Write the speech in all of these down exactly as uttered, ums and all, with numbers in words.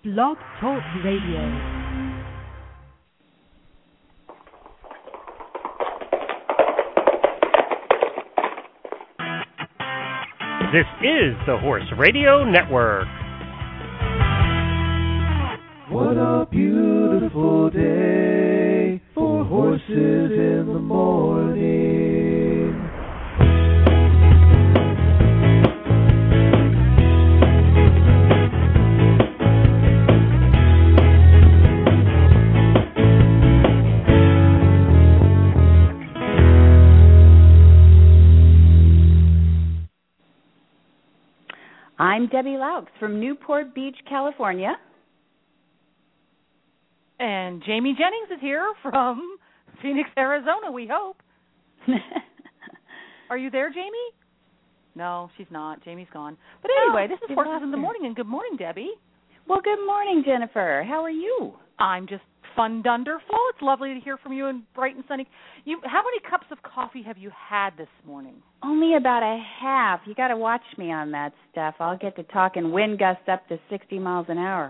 Blog Talk Radio. This is the Horse Radio Network. What a beautiful day for horses in the morning. I'm Debbie Laux from Newport Beach, California. And Jamie Jennings is here from Phoenix, Arizona, we hope. Are you there, Jamie? No, she's not. Jamie's gone. But anyway, Oh, this is Horses in the Morning, and good morning, Debbie. Well, good morning, Jennifer. How are you? I'm just fun-dunderful. It's lovely to hear from you and bright and sunny. You, how many cups of coffee have you had this morning? Only about a half. You got to watch me on that stuff. I'll get to talking wind gusts up to sixty miles an hour.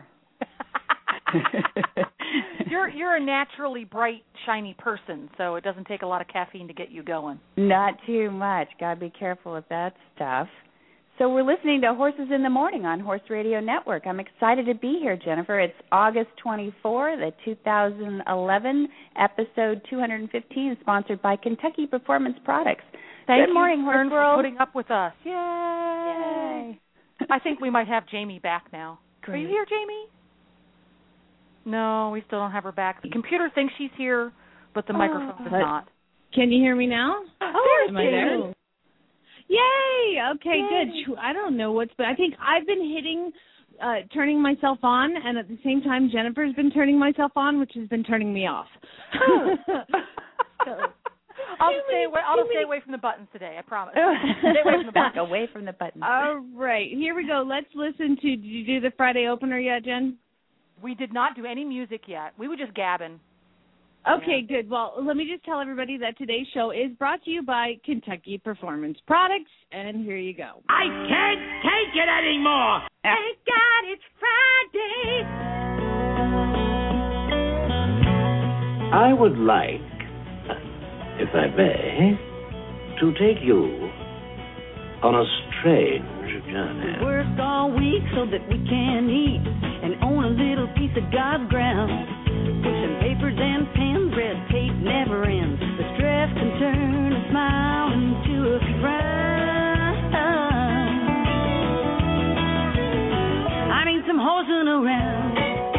you're you're a naturally bright, shiny person, so it doesn't take a lot of caffeine to get you going. Not too much. Got to be careful with that stuff. So we're listening to Horses in the Morning on Horse Radio Network. I'm excited to be here, Jennifer. It's August twenty-fourth, the two thousand eleven episode two hundred fifteen, sponsored by Kentucky Performance Products. Thank Good morning, you, Horse for World. putting up with us. Yay! Yay. I think we might have Jamie back now. Great. Are you here, Jamie? No, we still don't have her back. The computer thinks she's here, but the Oh. microphone does not. Can you hear me now? Oh, Am I there? Yay! Okay, Yay. good. Phew, I don't know what's, but I think I've been hitting, uh, turning myself on, and at the same time, Jennifer's been turning myself on, which has been turning me off. So, I'll stay away. I'll stay away from the buttons today. I promise. Stay away from the Back buttons. away from the button. All right, here we go. Let's listen to. Did you do the Friday opener yet, Jen? We did not do any music yet. We were just gabbing. Okay, good. Well, let me just tell everybody that today's show is brought to you by Kentucky Performance Products, and here you go. I can't take it anymore. Thank God it's Friday. I would like, if I may, to take you on a strange journey. Worked all week so that we can eat and own a little piece of God's ground. Pushing papers and pens, red tape never ends. The stress can turn a smile into a frown. I need some horsing around.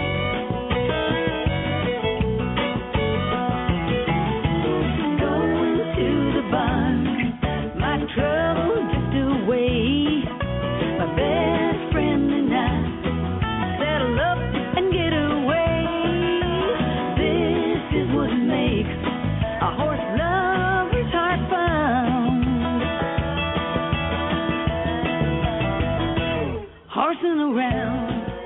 Going to the barn, my trouble drift away. My best friend and I settle up and get away. This is what makes a horse lover's heart found. Horsing around.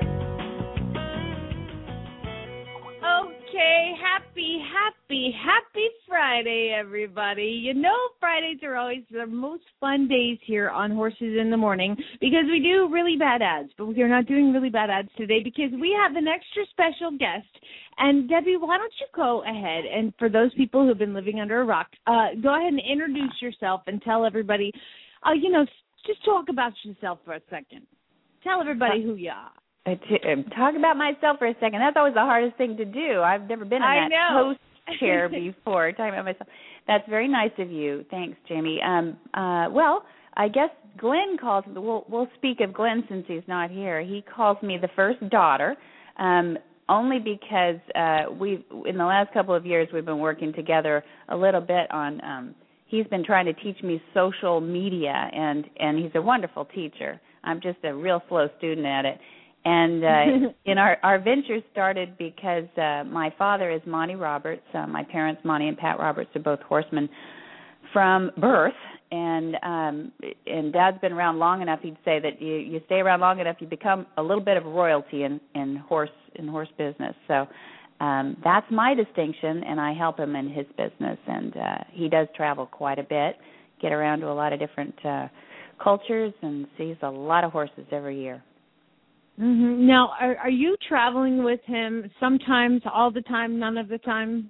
Okay, happy, happy, happy Friday, everybody. You know Fridays are always the most fun days here on Horses in the Morning because we do really bad ads, but we are not doing really bad ads today because we have an extra special guest. And, Debbie, why don't you go ahead and for those people who have been living under a rock, uh, go ahead and introduce yourself and tell everybody, uh, you know, just talk about yourself for a second. Tell everybody who you are. Uh, to, um, talk about myself for a second. That's always the hardest thing to do. I've never been in I that know. host chair before, talking about myself. That's very nice of you. Thanks, Jamie. Um, uh, well, I guess Glenn calls, we'll, we'll speak of Glenn since he's not here. He calls me the first daughter, um, only because uh, we've, in the last couple of years, we've been working together a little bit on, um, he's been trying to teach me social media, and, and he's a wonderful teacher. I'm just a real slow student at it. And uh, in our, our venture started because uh, my father is Monty Roberts. Uh, my parents, Monty and Pat Roberts, are both horsemen from birth. And um, and Dad's been around long enough. He'd say that you, you stay around long enough, you become a little bit of royalty in, in horse in horse business. So um, that's my distinction, and I help him in his business. And uh, he does travel quite a bit, get around to a lot of different uh, cultures, and sees a lot of horses every year. Mm-hmm. Now, are, are you traveling with him sometimes, all the time, none of the time?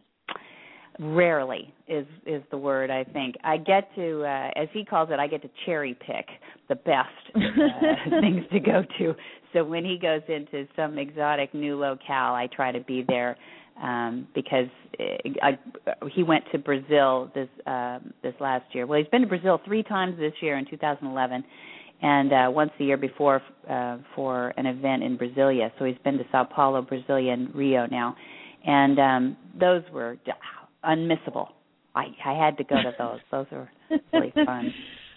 Rarely is is the word, I think. I get to, uh, as he calls it, I get to cherry pick the best uh, things to go to. So when he goes into some exotic new locale, I try to be there um, because I, he went to Brazil this uh, this last year. Well, he's been to Brazil three times this year in two thousand eleven, and uh, once the year before uh, for an event in Brasilia. So he's been to Sao Paulo, Brasilia, and Rio now. And um, those were unmissable. I, I had to go to those. Those were really fun.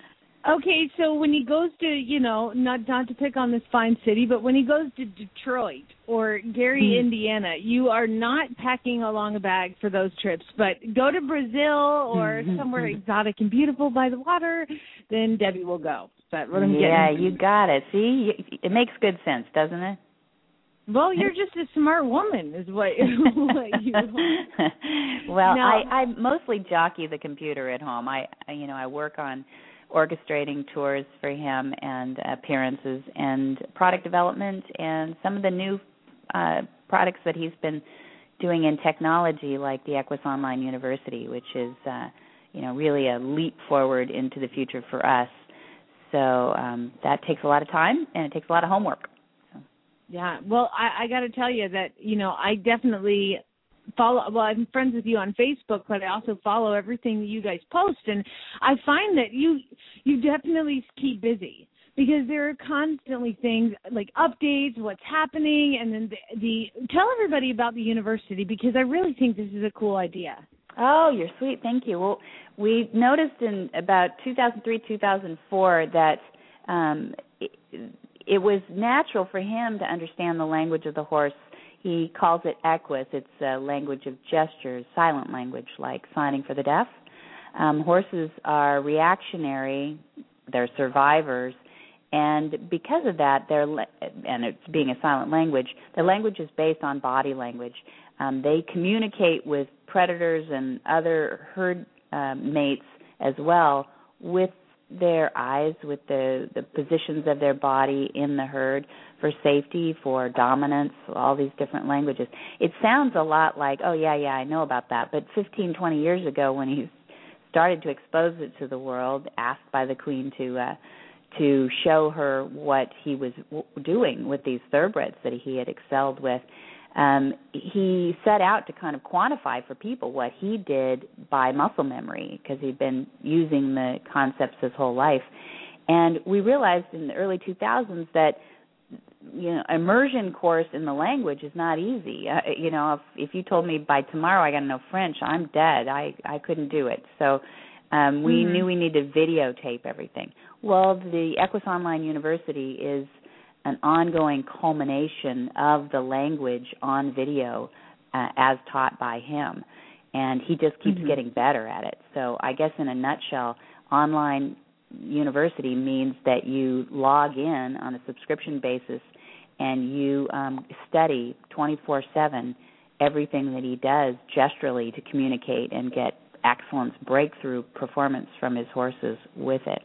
Okay, so when he goes to, you know, not not to pick on this fine city, but when he goes to Detroit or Gary, mm. Indiana, you are not packing along a bag for those trips. But go to Brazil or somewhere exotic and beautiful by the water, then Debbie will go. Is that what I'm getting? Yeah, you got it. See, it makes good sense, doesn't it? Well, you're just a smart woman, is what, what you are. Well, now, I, I mostly jockey the computer at home. I, I, you know, I work on orchestrating tours for him and appearances and product development and some of the new uh, products that he's been doing in technology, like the Equus Online University, which is, uh, you know, really a leap forward into the future for us. So um, that takes a lot of time and it takes a lot of homework. Yeah, well, I, I got to tell you that, you know, I definitely follow, well, I'm friends with you on Facebook, but I also follow everything you guys post, and I find that you you definitely keep busy because there are constantly things like updates, what's happening, and then the, the tell everybody about the university because I really think this is a cool idea. Oh, you're sweet. Thank you. Well, we noticed in about two thousand three, two thousand four that um, it, it was natural for him to understand the language of the horse. He calls it equus. It's a language of gestures, silent language, like signing for the deaf. Um, horses are reactionary. They're survivors. And because of that, they're and it's being a silent language, the language is based on body language. Um, they communicate with predators and other herd uh, mates as well with their eyes, with the, the positions of their body in the herd for safety, for dominance, all these different languages. It sounds a lot like, oh, yeah, yeah, I know about that. But fifteen, twenty years ago when he started to expose it to the world, asked by the Queen to uh, to show her what he was w- doing with these thoroughbreds that he had excelled with, Um, he set out to kind of quantify for people what he did by muscle memory because he'd been using the concepts his whole life. And we realized in the early two thousands that, you know, immersion course in the language is not easy. Uh, you know, if, if you told me by tomorrow I got to know French, I'm dead. I, I couldn't do it. So um, we mm-hmm. knew we needed to videotape everything. Well, the Equus Online University is an ongoing culmination of the language on video uh, as taught by him. And he just keeps mm-hmm. getting better at it. So I guess in a nutshell, online university means that you log in on a subscription basis and you um, study twenty-four seven everything that he does gesturally to communicate and get excellence breakthrough performance from his horses with it.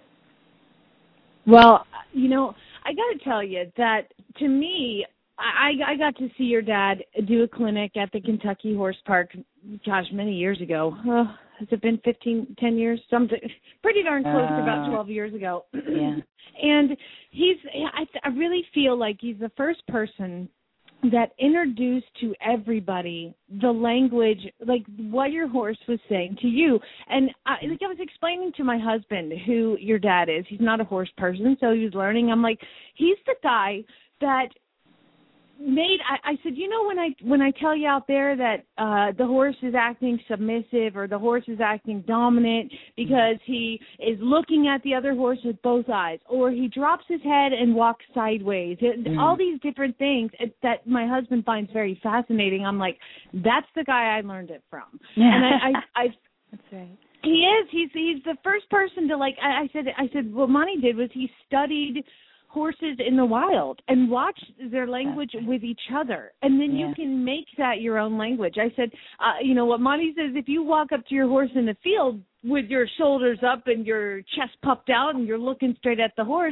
Well, you know, I got to tell you that to me, I, I got to see your dad do a clinic at the Kentucky Horse Park, gosh, many years ago. Oh, has it been fifteen, ten years? Something pretty darn close uh, to about twelve years ago. Yeah. And he's, I, I really feel like he's the first person that introduced to everybody the language, like what your horse was saying to you. And I, like I was explaining to my husband who your dad is. He's not a horse person, so he was learning. I'm like, he's the guy that made, I, I said, you know, when I when I tell you out there that uh, the horse is acting submissive or the horse is acting dominant because he is looking at the other horse with both eyes, or he drops his head and walks sideways, it, mm. all these different things that my husband finds very fascinating. I'm like, that's the guy I learned it from. Yeah. And I, I, I that's right. He is. He's he's the first person to, like, I, I said, I said, what Monty did was he studied horses in the wild and watch their language with each other, and then yeah. you can make that your own language. I said, uh, you know, what Monty says, if you walk up to your horse in the field with your shoulders up and your chest puffed out and you're looking straight at the horse,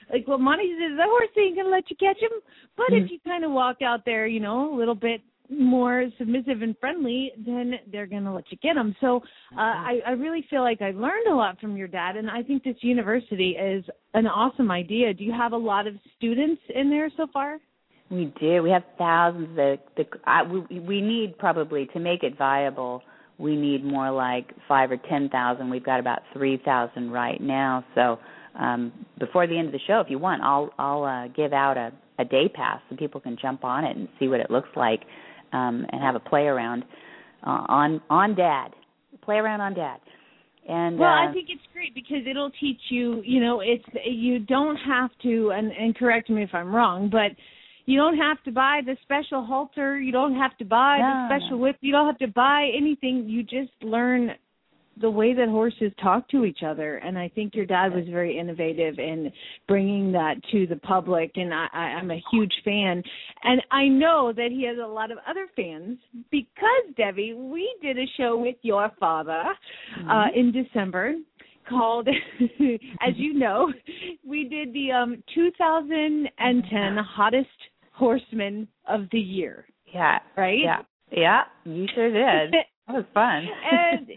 like what Monty says, the horse ain't gonna let you catch him. But Mm-hmm. if you kind of walk out there, you know, a little bit more submissive and friendly, then they're gonna let you get them. So uh, I, I really feel like I learned a lot from your dad, and I think this university is an awesome idea. Do you have a lot of students in there so far? We do. We have thousands. The the I, we we need probably to make it viable. We need more like five or ten thousand. We've got about three thousand right now. So um, before the end of the show, if you want, I'll I'll uh, give out a, a day pass so people can jump on it and see what it looks like, um, and have a play around uh, on on Dad. Play around on Dad. And well, uh, I think it's great because it'll teach you. You know, it's you don't have to. And, and correct me if I'm wrong, but you don't have to buy the special halter. You don't have to buy no, the special no. whip. You don't have to buy anything. You just learn the way that horses talk to each other. And I think your dad was very innovative in bringing that to the public. And I, I, I'm a huge fan. And I know that he has a lot of other fans because, Debbie, we did a show with your father mm-hmm. uh, in December called, as you know, we did the um, two thousand ten Hottest Horseman of the Year. Yeah. Right? Yeah. Yeah, you sure did. That was fun. And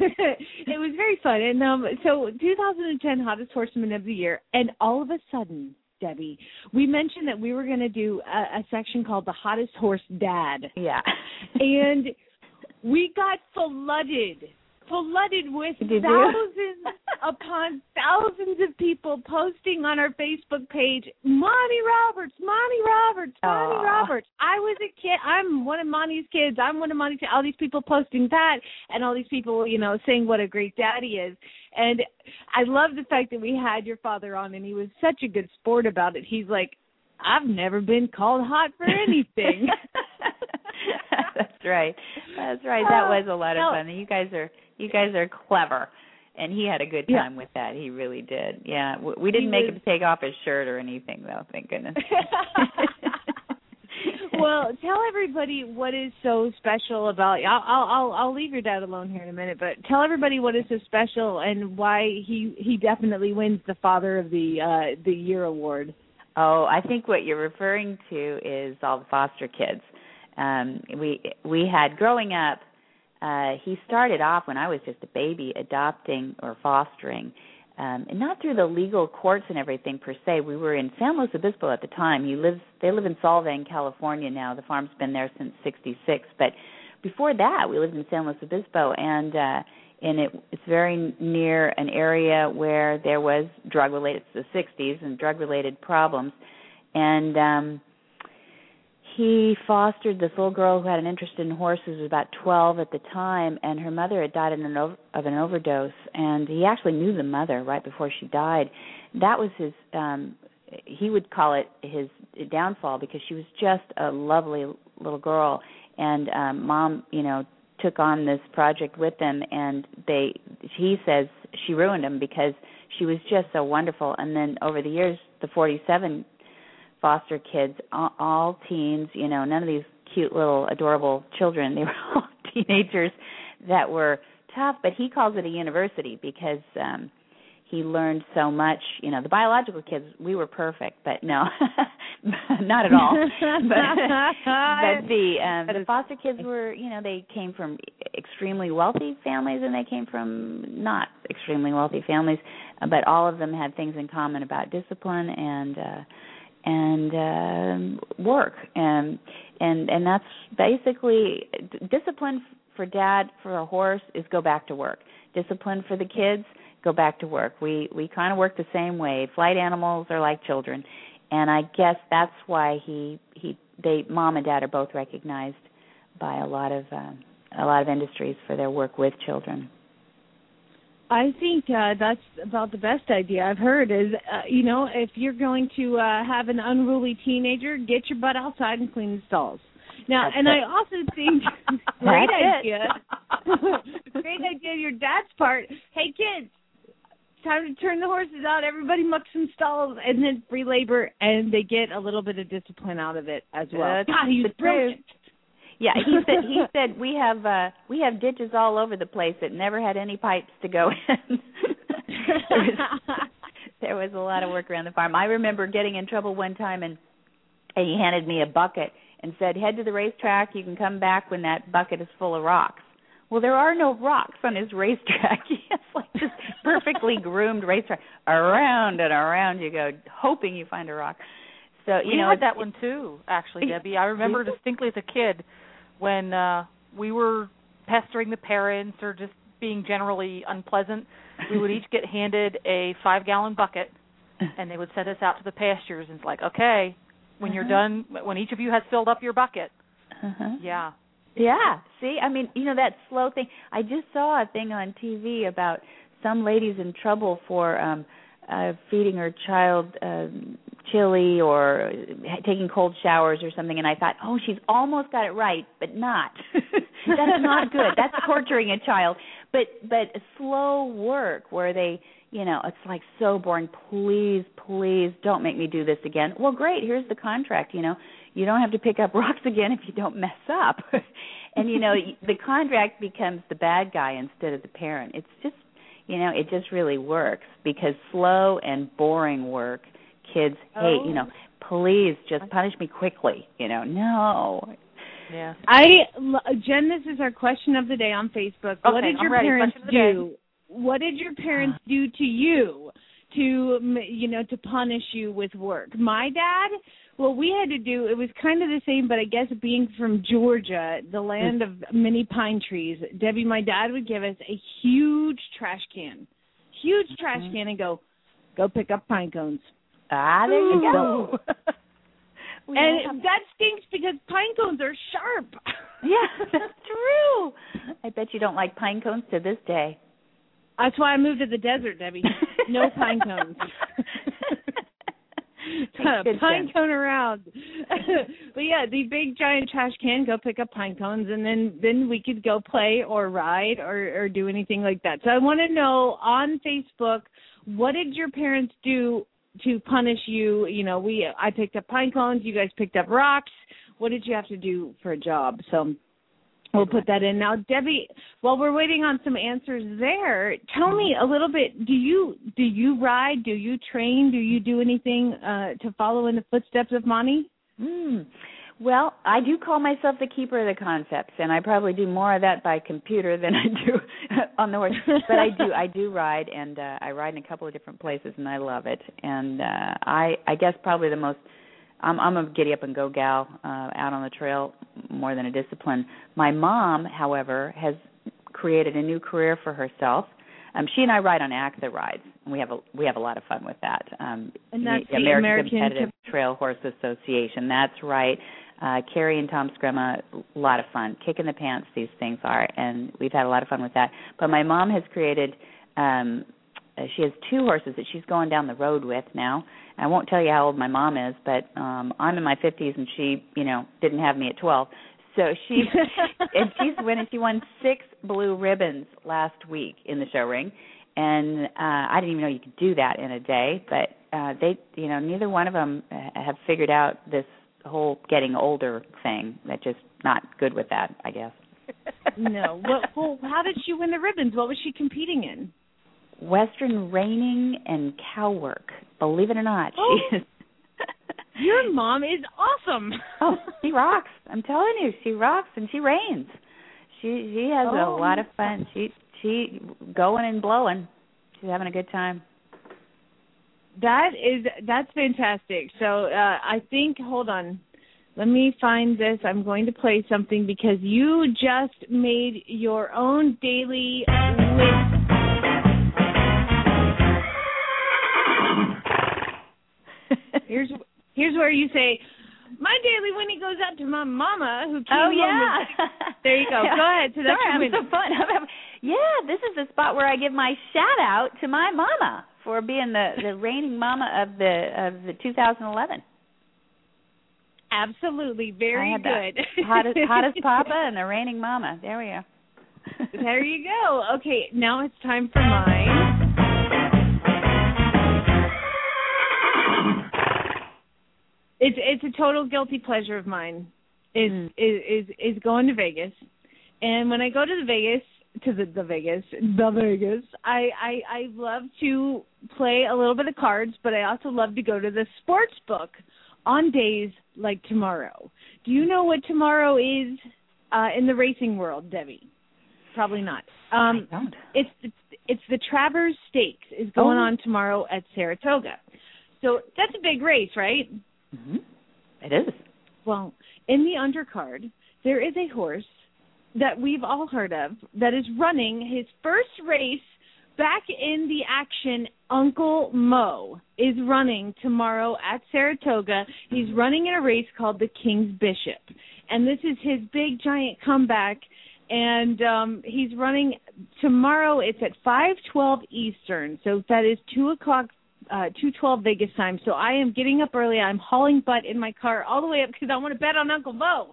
it was very fun. And um, so two thousand ten Hottest Horseman of the Year, and all of a sudden, Debbie, we mentioned that we were going to do a, a section called the Hottest Horse Dad. Yeah. And we got flooded. flooded with Did thousands upon thousands of people posting on our Facebook page, Monty Roberts, Monty Roberts, Monty Aww. Roberts. I was a kid. I'm one of Monty's kids. I'm one of Monty's. All these people posting that, and all these people, you know, saying what a great dad he is. And I love the fact that we had your father on, and he was such a good sport about it. He's like, I've never been called hot for anything. That's right. That's right. That was a lot of fun. You guys are you guys are clever, and he had a good time yeah. with that. He really did. Yeah, we didn't he make was... him take off his shirt or anything, though. Thank goodness. Well, tell everybody what is so special about. I'll, I'll I'll leave your dad alone here in a minute, but tell everybody what is so special and why he he definitely wins the Father of the uh, the Year award. Oh, I think what you're referring to is all the foster kids. Um, we we had growing up. Uh, he started off when I was just a baby, adopting or fostering, um, and not through the legal courts and everything per se. We were in San Luis Obispo at the time. He lives. They live in Solvang, California now. The farm's been there since sixty-six. But before that, we lived in San Luis Obispo, and uh, and it, it's very near an area where there was drug-related, it's the sixties, and drug-related problems. And um, he fostered this little girl who had an interest in horses, was about twelve at the time, and her mother had died in an ov- of an overdose. And he actually knew the mother right before she died. That was his, um, he would call it his downfall because she was just a lovely little girl. And um, Mom, you know, took on this project with them, and they, he says she ruined him because she was just so wonderful. And then over the years, the forty-seven foster kids, all, all teens, you know, none of these cute little adorable children. They were all teenagers that were tough, but he calls it a university because um, he learned so much. You know, the biological kids, we were perfect, but no, not at all. but, but the um, the foster kids were, you know, they came from extremely wealthy families and they came from not extremely wealthy families, but all of them had things in common about discipline and uh, and uh, work, and and and that's basically discipline for dad for a horse is go back to work. Discipline for the kids, go back to work. We we kind of work the same way. Flight animals are like children, and I guess that's why he he they mom and dad are both recognized by a lot of uh, a lot of industries for their work with children. I think uh, that's about the best idea I've heard is, uh, you know, if you're going to uh, have an unruly teenager, get your butt outside and clean the stalls. Now, that's and it. I also think great idea, great idea your dad's part. Hey, kids, time to turn the horses out. Everybody muck some stalls and then free labor, and they get a little bit of discipline out of it as well. That's God, he's brilliant. Yeah, he said he said we have uh, we have ditches all over the place that never had any pipes to go in. there, was, There was a lot of work around the farm. I remember getting in trouble one time, and, and he handed me a bucket and said, head to the racetrack. You can come back when that bucket is full of rocks. Well, there are no rocks on his racetrack. He has like this perfectly groomed racetrack. Around and around you go, hoping you find a rock. So you we know had that one too, actually, Debbie. I remember distinctly as a kid when uh, we were pestering the parents or just being generally unpleasant. We would each get handed a five-gallon bucket, and they would send us out to the pastures. And it's like, okay, when uh-huh. you're done, when each of you has filled up your bucket, uh-huh. yeah. Yeah, see, I mean, you know, that slow thing. I just saw a thing on T V about some lady's in trouble for um uh feeding her child uh, chili or taking cold showers or something, and I thought, oh, she's almost got it right, but not. That's not good. That's torturing a child. But but slow work where they, you know, it's like so boring. Please, please don't make me do this again. Well, great, here's the contract, you know. You don't have to pick up rocks again if you don't mess up. And, you know, the contract becomes the bad guy instead of the parent. It's just, you know, it just really works because slow and boring work, kids hate, oh. you know, please just punish me quickly, you know, no. Yeah. I, Jen, this is our question of the day on Facebook. Okay, what did I'm your ready. parents Question do? What did your parents do to you to, you know, to punish you with work? My dad, what we had to do, it was kind of the same, but I guess being from Georgia, the land of many pine trees, Debbie, my dad would give us a huge trash can, huge trash can and go, go pick up pine cones. Ah, there you go. And that stinks because pine cones are sharp. Yeah, that's true. I bet you don't like pine cones to this day. That's why I moved to the desert, Debbie. No pine cones. Pine sense. Cone around. But yeah, the big giant trash can, go pick up pine cones, and then, then we could go play or ride or, or do anything like that. So I want to know on Facebook, what did your parents do to punish you? You know, we I picked up pine cones, you guys picked up rocks. What did you have to do for a job? So we'll put that in. Now, Debbie, while we're waiting on some answers there, tell me a little bit, do you do you ride, do you train, do you do anything uh, to follow in the footsteps of Mommy? Mm. Well, I do call myself the keeper of the concepts, and I probably do more of that by computer than I do on the horse. But I do I do ride, and uh, I ride in a couple of different places, and I love it. And uh, I I guess probably the most I'm, I'm a giddy-up-and-go gal uh, out on the trail more than a discipline. My mom, however, has created a new career for herself. Um, she and I ride on A C S A rides, and we have a we have a lot of fun with that. Um, and that's the, the American, American Competitive Trail Horse Association. That's right. Uh, Carrie and Tom Screma, a lot of fun. Kick in the pants, these things are, and we've had a lot of fun with that. But my mom has created, um, uh, she has two horses that she's going down the road with now. I won't tell you how old my mom is, but um, I'm in my fifties, and she, you know, didn't have me at twelve. So she, and she's winning. She won six blue ribbons last week in the show ring, and uh, I didn't even know you could do that in a day. But uh, they, you know, neither one of them have figured out this whole getting older thing. They're just not good with that, I guess. No. Well, well, how did she win the ribbons? What was she competing in? Western reining and cow work. Believe it or not, oh, she is. Your mom is awesome. Oh, she rocks. I'm telling you, she rocks and she reigns. She she has oh. a lot of fun. She she going and blowing. She's having a good time. That is that's fantastic. So uh, I think hold on. Let me find this. I'm going to play something because you just made your own daily list. Here's here's where you say, my daily Winnie goes out to my mama who came oh, home. yeah. With, there you go. Yeah. Go ahead. So that's Sorry, your I'm so fun. Yeah, this is the spot where I give my shout out to my mama for being the, the reigning mama of the of the two thousand eleven. Absolutely, very good. hottest, hottest papa and the reigning mama. There we go. There you go. Okay, now it's time for mine. It's it's a total guilty pleasure of mine. Is mm. is, is is going to Vegas, and when I go to the Vegas to the, the Vegas, the Vegas. I, I I love to play a little bit of cards, but I also love to go to the sports book on days like tomorrow. Do you know what tomorrow is uh, in the racing world, Debbie? Probably not. Um, I don't. It's the, it's the Travers Stakes is going Oh. on tomorrow at Saratoga. So that's a big race, right? Mm-hmm. It is. Well, in the undercard, there is a horse that we've all heard of that is running his first race back in the action. Uncle Mo is running tomorrow at Saratoga. He's running in a race called the King's Bishop. And this is his big, giant comeback. And um, he's running tomorrow. It's at five twelve Eastern. So that is two o'clock, uh, two twelve Vegas time. So I am getting up early. I'm hauling butt in my car all the way up because I want to bet on Uncle Mo.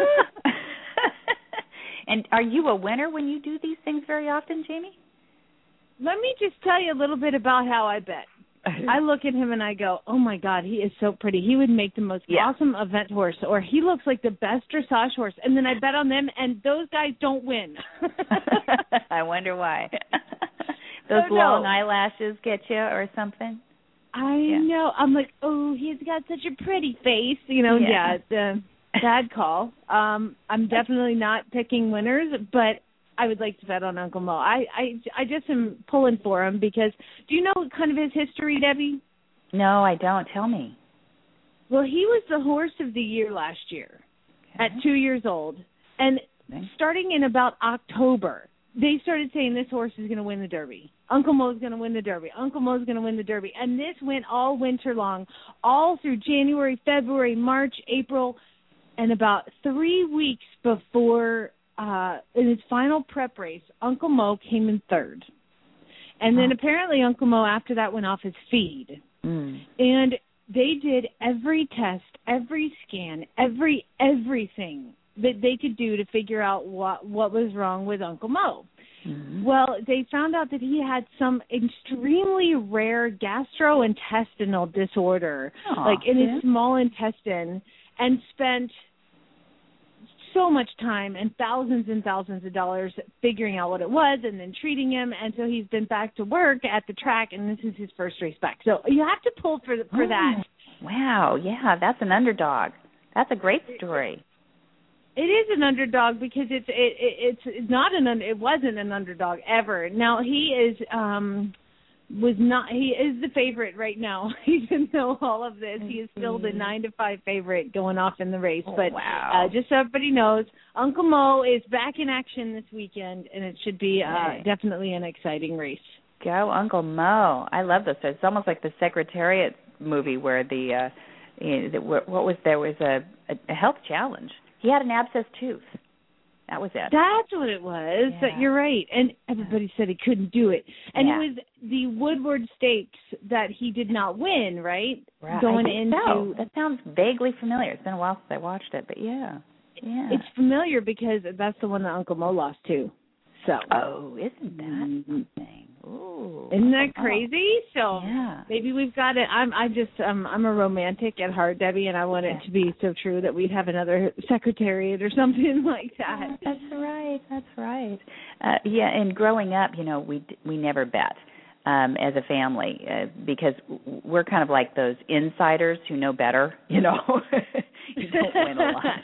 And are you a winner when you do these things very often, Jamie? Let me just tell you a little bit about how I bet. I look at him and I go, oh, my God, he is so pretty. He would make the most Yeah. awesome event horse, or he looks like the best dressage horse. And then I bet on them, and those guys don't win. I wonder why. Those Oh, no. long eyelashes get you or something? I Yeah. know. I'm like, oh, he's got such a pretty face. You know, Yeah. yeah, the bad call. Um, I'm definitely not picking winners, but I would like to bet on Uncle Mo. I, I, I just am pulling for him because, do you know kind of his history, Debbie? No, I don't. Tell me. Well, he was the horse of the year last year at two years old. And Okay. starting in about October, they started saying this horse is going to win the Derby. Uncle Mo's going to win the Derby. Uncle Mo's going to win the Derby. And this went all winter long, all through January, February, March, April, and about three weeks before uh, in his final prep race, Uncle Mo came in third. And then Oh. apparently Uncle Mo after that went off his feed. Mm. And they did every test, every scan, every everything that they could do to figure out what what was wrong with Uncle Mo. Mm-hmm. Well, they found out that he had some extremely rare gastrointestinal disorder, Aw, like in yeah. his small intestine, and spent so much time and thousands and thousands of dollars figuring out what it was and then treating him. And so he's been back to work at the track, and this is his first race back. So you have to pull for for Oh, that. Wow, yeah, that's an underdog. That's a great story. It is an underdog because it's it, it it's not an un- it wasn't an underdog ever. Now he is um was not he is the favorite right now. Even though all of this, he is still the nine to five favorite going off in the race. Oh, but wow. uh, just so everybody knows, Uncle Mo is back in action this weekend, and it should be uh, Yay. definitely an exciting race. Go Uncle Mo. I love this. It's almost like the Secretariat movie where the, uh, you know, the what was there was a, a health challenge. He had an abscessed tooth. That was it. That's what it was. Yeah. You're right. And everybody said he couldn't do it. And Yeah. it was the Woodward Stakes that he did not win, right? Right. Going I think into so. That sounds vaguely familiar. It's been a while since I watched it, but yeah. Yeah. It's familiar because that's the one that Uncle Mo lost to. So Oh, isn't that Mhm. something? Ooh. Isn't that Oh. crazy? So Yeah. maybe we've got it. I'm I just um I'm a romantic at heart, Debbie, and I want it to be so true that we'd have another secretariat or something like that. That's right. That's right. Uh, yeah, and growing up, you know, we d- we never bet um, as a family uh, because w- we're kind of like those insiders who know better. You know, you don't win a lot.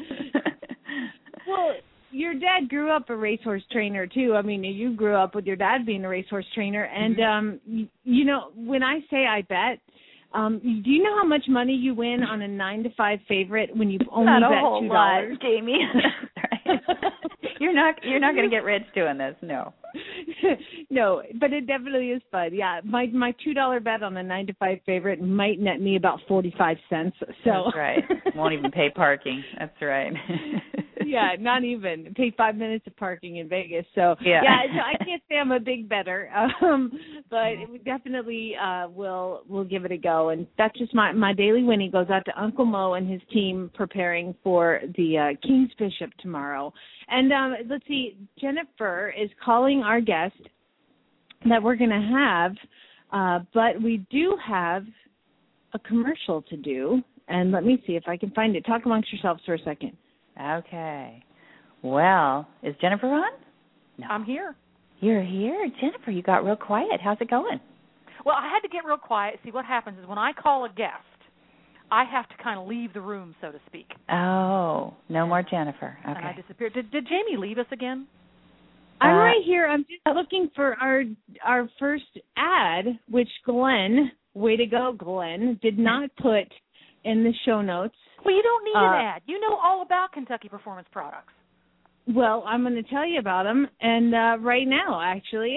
Well, your dad grew up a racehorse trainer too. I mean, you grew up with your dad being a racehorse trainer, and Mm-hmm. um, you, you know, when I say I bet, um, do you know how much money you win on a nine to five favorite when you only Not a bet whole two lot, dollars? Jamie. Right. You're not you're not going to get rich doing this. No. No, but it definitely is fun. Yeah, my my two dollar bet on a nine to five favorite might net me about forty five cents. So That's right. Won't even pay parking. That's right. Yeah, not even pay five minutes of parking in Vegas. So Yeah. yeah, so I can't say I'm a big bettor, um, but we definitely uh, will will give it a go. And that's just my my daily winning goes out to Uncle Mo and his team preparing for the uh, King's Bishop tomorrow. And um, let's see, Jennifer is calling our guest that we're going to have, uh, but we do have a commercial to do. And let me see if I can find it. Talk amongst yourselves for a second. Okay. Well, is Jennifer on? No. I'm here. You're here, Jennifer. You got real quiet. How's it going? Well, I had to get real quiet. See, what happens is when I call a guest, I have to kind of leave the room, so to speak. Oh, no more Jennifer. Okay. And I disappeared. Did, did Jamie leave us again? I'm Uh, right here. I'm just looking for our our first ad, which Glenn, way to go, Glenn, did not put in the show notes. Well, you don't need Uh, an ad. You know all about Kentucky Performance Products. Well, I'm going to tell you about them, and uh, right now, actually.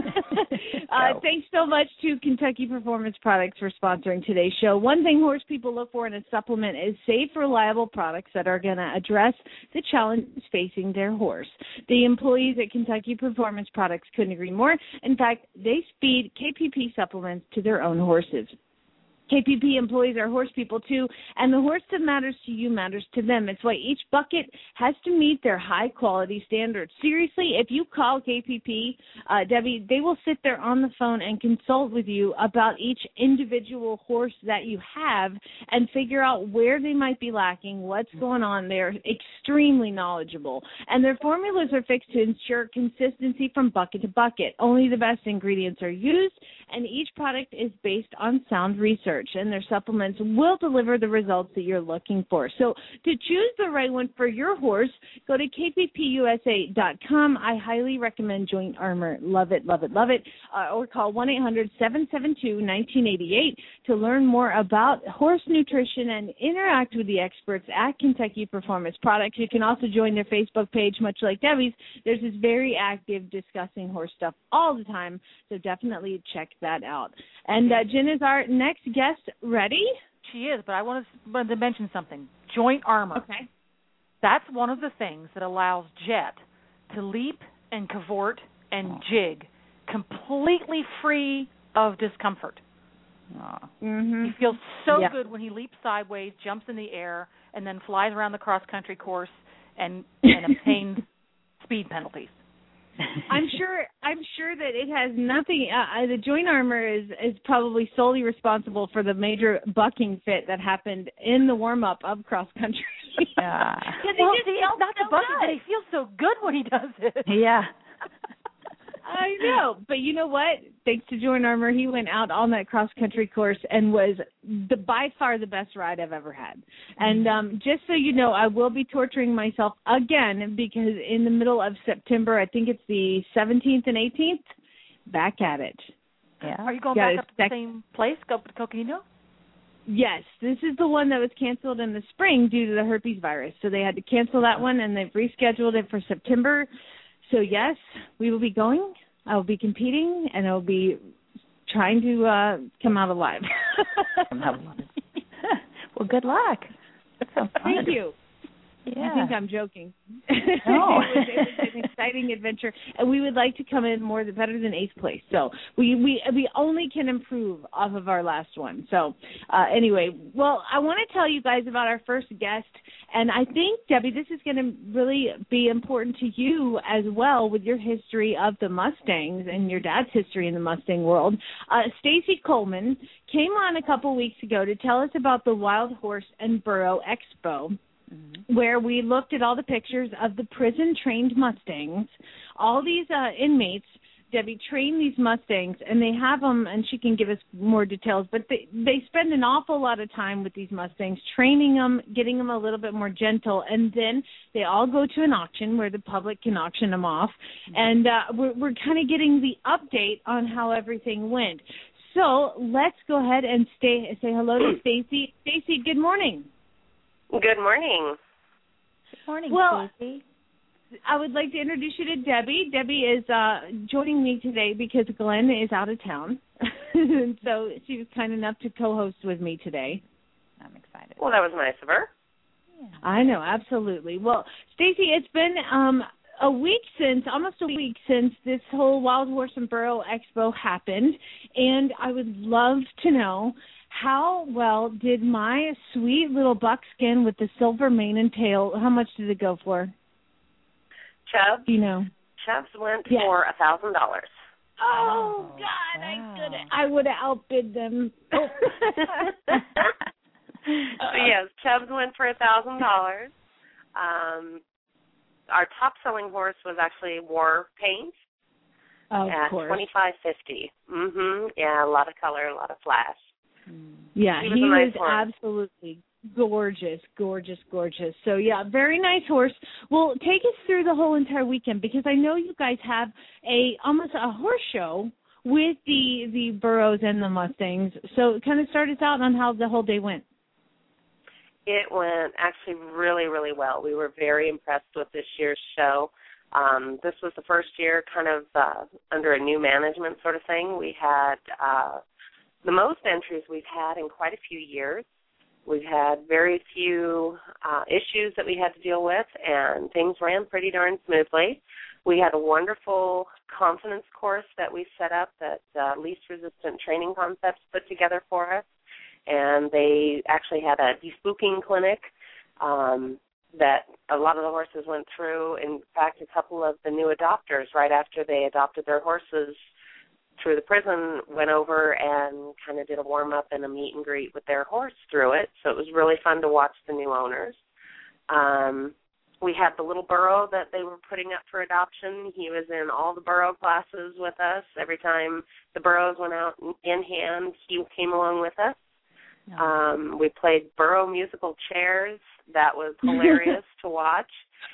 uh, thanks so much to Kentucky Performance Products for sponsoring today's show. One thing horse people look for in a supplement is safe, reliable products that are going to address the challenges facing their horse. The employees at Kentucky Performance Products couldn't agree more. In fact, they feed K P P supplements to their own horses. K P P employees are horse people, too, and the horse that matters to you matters to them. It's why each bucket has to meet their high-quality standards. Seriously, if you call K P P, uh, Debbie, they will sit there on the phone and consult with you about each individual horse that you have and figure out where they might be lacking, what's going on. They're extremely knowledgeable, and their formulas are fixed to ensure consistency from bucket to bucket. Only the best ingredients are used, and each product is based on sound research. And their supplements will deliver the results that you're looking for. So to choose the right one for your horse, go to K P P U S A dot com. I highly recommend Joint Armor. Love it, love it, love it. Uh, or call one eight hundred seven seven two one nine eight eight to learn more about horse nutrition and interact with the experts at Kentucky Performance Products. You can also join their Facebook page, much like Debbie's. There's this very active discussing horse stuff all the time, so definitely check that out. And uh, Jen is our next guest. Ready? She is, but I wanted, wanted to mention something. Joint Armor. Okay. That's one of the things that allows Jet to leap and cavort and jig completely free of discomfort. Mm-hmm. He feels so yeah. good when he leaps sideways, jumps in the air, and then flies around the cross-country course and, and obtains speed penalties. I'm sure. I'm sure that it has nothing. Uh, the Joint Armor is is probably solely responsible for the major bucking fit that happened in the warm up of cross country. Yeah. Well, see, it's not the bucking, but he feels so good when he does it. Yeah. I know, but you know what? Thanks to Joint Armor, he went out on that cross-country course and was the by far the best ride I've ever had. And um, just so you know, I will be torturing myself again because in the middle of September, I think it's the seventeenth and eighteenth, back at it. Yeah. Are you going Got back up to the same place, go to Coconino? Yes, this is the one that was canceled in the spring due to the herpes virus. So they had to cancel that one, and they've rescheduled it for September. So, yes, we will be going. I will be competing, and I will be trying to uh, come out alive. Well, good luck. That sounds fun. Thank you. Yeah. I think I'm joking. No. it, was, it was an exciting adventure, and we would like to come in more better than eighth place. So we we we only can improve off of our last one. So uh, anyway, well, I want to tell you guys about our first guest, and I think, Debbie, this is going to really be important to you as well with your history of the Mustangs and your dad's history in the Mustang world. Uh, Stacy Coleman came on a couple weeks ago to tell us about the Wild Horse and Burro Expo, where we looked at all the pictures of the prison-trained Mustangs. All these uh, inmates, Debbie, train these Mustangs, and they have them, and she can give us more details, but they, they spend an awful lot of time with these Mustangs, training them, getting them a little bit more gentle, and then they all go to an auction where the public can auction them off, and uh, we're, we're kind of getting the update on how everything went. So let's go ahead and stay, say hello to Stacy. Stacy, good morning. Good morning. Good morning, well, Stacey. I would like to introduce you to Debbie. Debbie is uh, joining me today because Glenn is out of town. So she was kind enough to co-host with me today. I'm excited. Well, that was nice of her. Yeah. I know, absolutely. Well, Stacy, it's been um, a week since, almost a week since this whole Wild Horse and Burro Expo happened, and I would love to know, how well did my sweet little buckskin with the silver mane and tail, how much did it go for? Chubbs? You know. Chubbs went yes. for a thousand dollars. Oh, God, wow. I could I would have outbid them. So, yes, Chubbs went for a thousand dollars. Um, our top selling horse was actually War Paint. Of at course. twenty-five fifty. Mhm. Yeah, a lot of color, a lot of flash. Yeah, he was, he a nice was horse. absolutely gorgeous, gorgeous, gorgeous. So, yeah, very nice horse. Well, take us through the whole entire weekend, because I know you guys have a almost a horse show with the, the burros and the Mustangs. So kind of start us out on how the whole day went. It went actually really, really well. We were very impressed with this year's show. Um, this was the first year kind of uh, under a new management sort of thing. We had uh, the most entries we've had in quite a few years. We've had very few uh, issues that we had to deal with, and things ran pretty darn smoothly. We had a wonderful confidence course that we set up that uh, Least Resistant Training Concepts put together for us, and they actually had a despooking clinic um, that a lot of the horses went through. In fact, a couple of the new adopters, right after they adopted their horses through the prison, went over and kind of did a warm-up and a meet and greet with their horse through it. So it was really fun to watch the new owners. Um, we had the little burro that they were putting up for adoption. He was in all the burro classes with us. Every time the burros went out in hand, he came along with us. Um, we played burro musical chairs. That was hilarious to watch.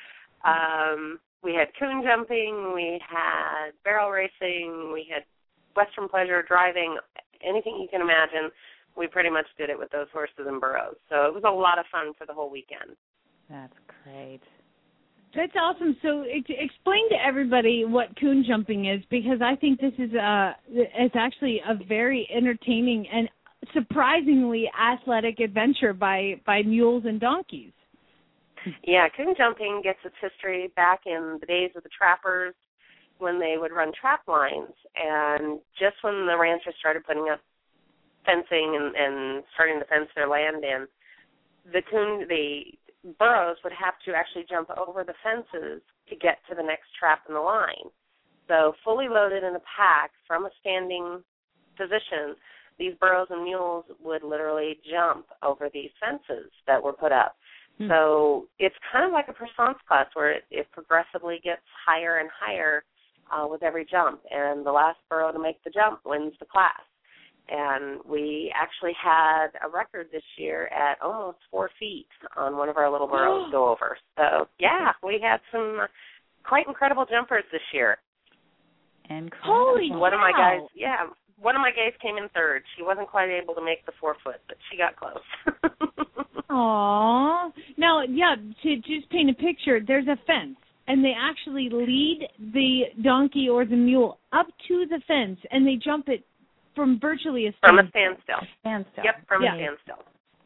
Um, we had coon jumping. We had barrel racing. We had Western pleasure driving. Anything you can imagine, we pretty much did it with those horses and burros. So it was a lot of fun for the whole weekend. That's great. That's awesome. So ex- explain to everybody what coon jumping is, because I think this is a, it's actually a very entertaining and surprisingly athletic adventure by, by mules and donkeys. Yeah, coon jumping gets its history back in the days of the trappers when they would run trap lines. And just when the ranchers started putting up fencing and, and starting to fence their land in, the coon, the burros would have to actually jump over the fences to get to the next trap in the line. So fully loaded in a pack from a standing position, these burros and mules would literally jump over these fences that were put up. Mm. So it's kind of like a croissance class where it, it progressively gets higher and higher uh, with every jump. And the last burro to make the jump wins the class. And we actually had a record this year at almost four feet on one of our little burros go over. So, yeah, we had some quite incredible jumpers this year. Incredible. Holy One of my cow. guys, yeah, one of my guys came in third. She wasn't quite able to make the four foot, but she got close. Aww. Now, yeah, to just paint a picture, there's a fence, and they actually lead the donkey or the mule up to the fence, and they jump it from virtually a standstill. From a standstill. Standstill. Yep, from yeah. a standstill.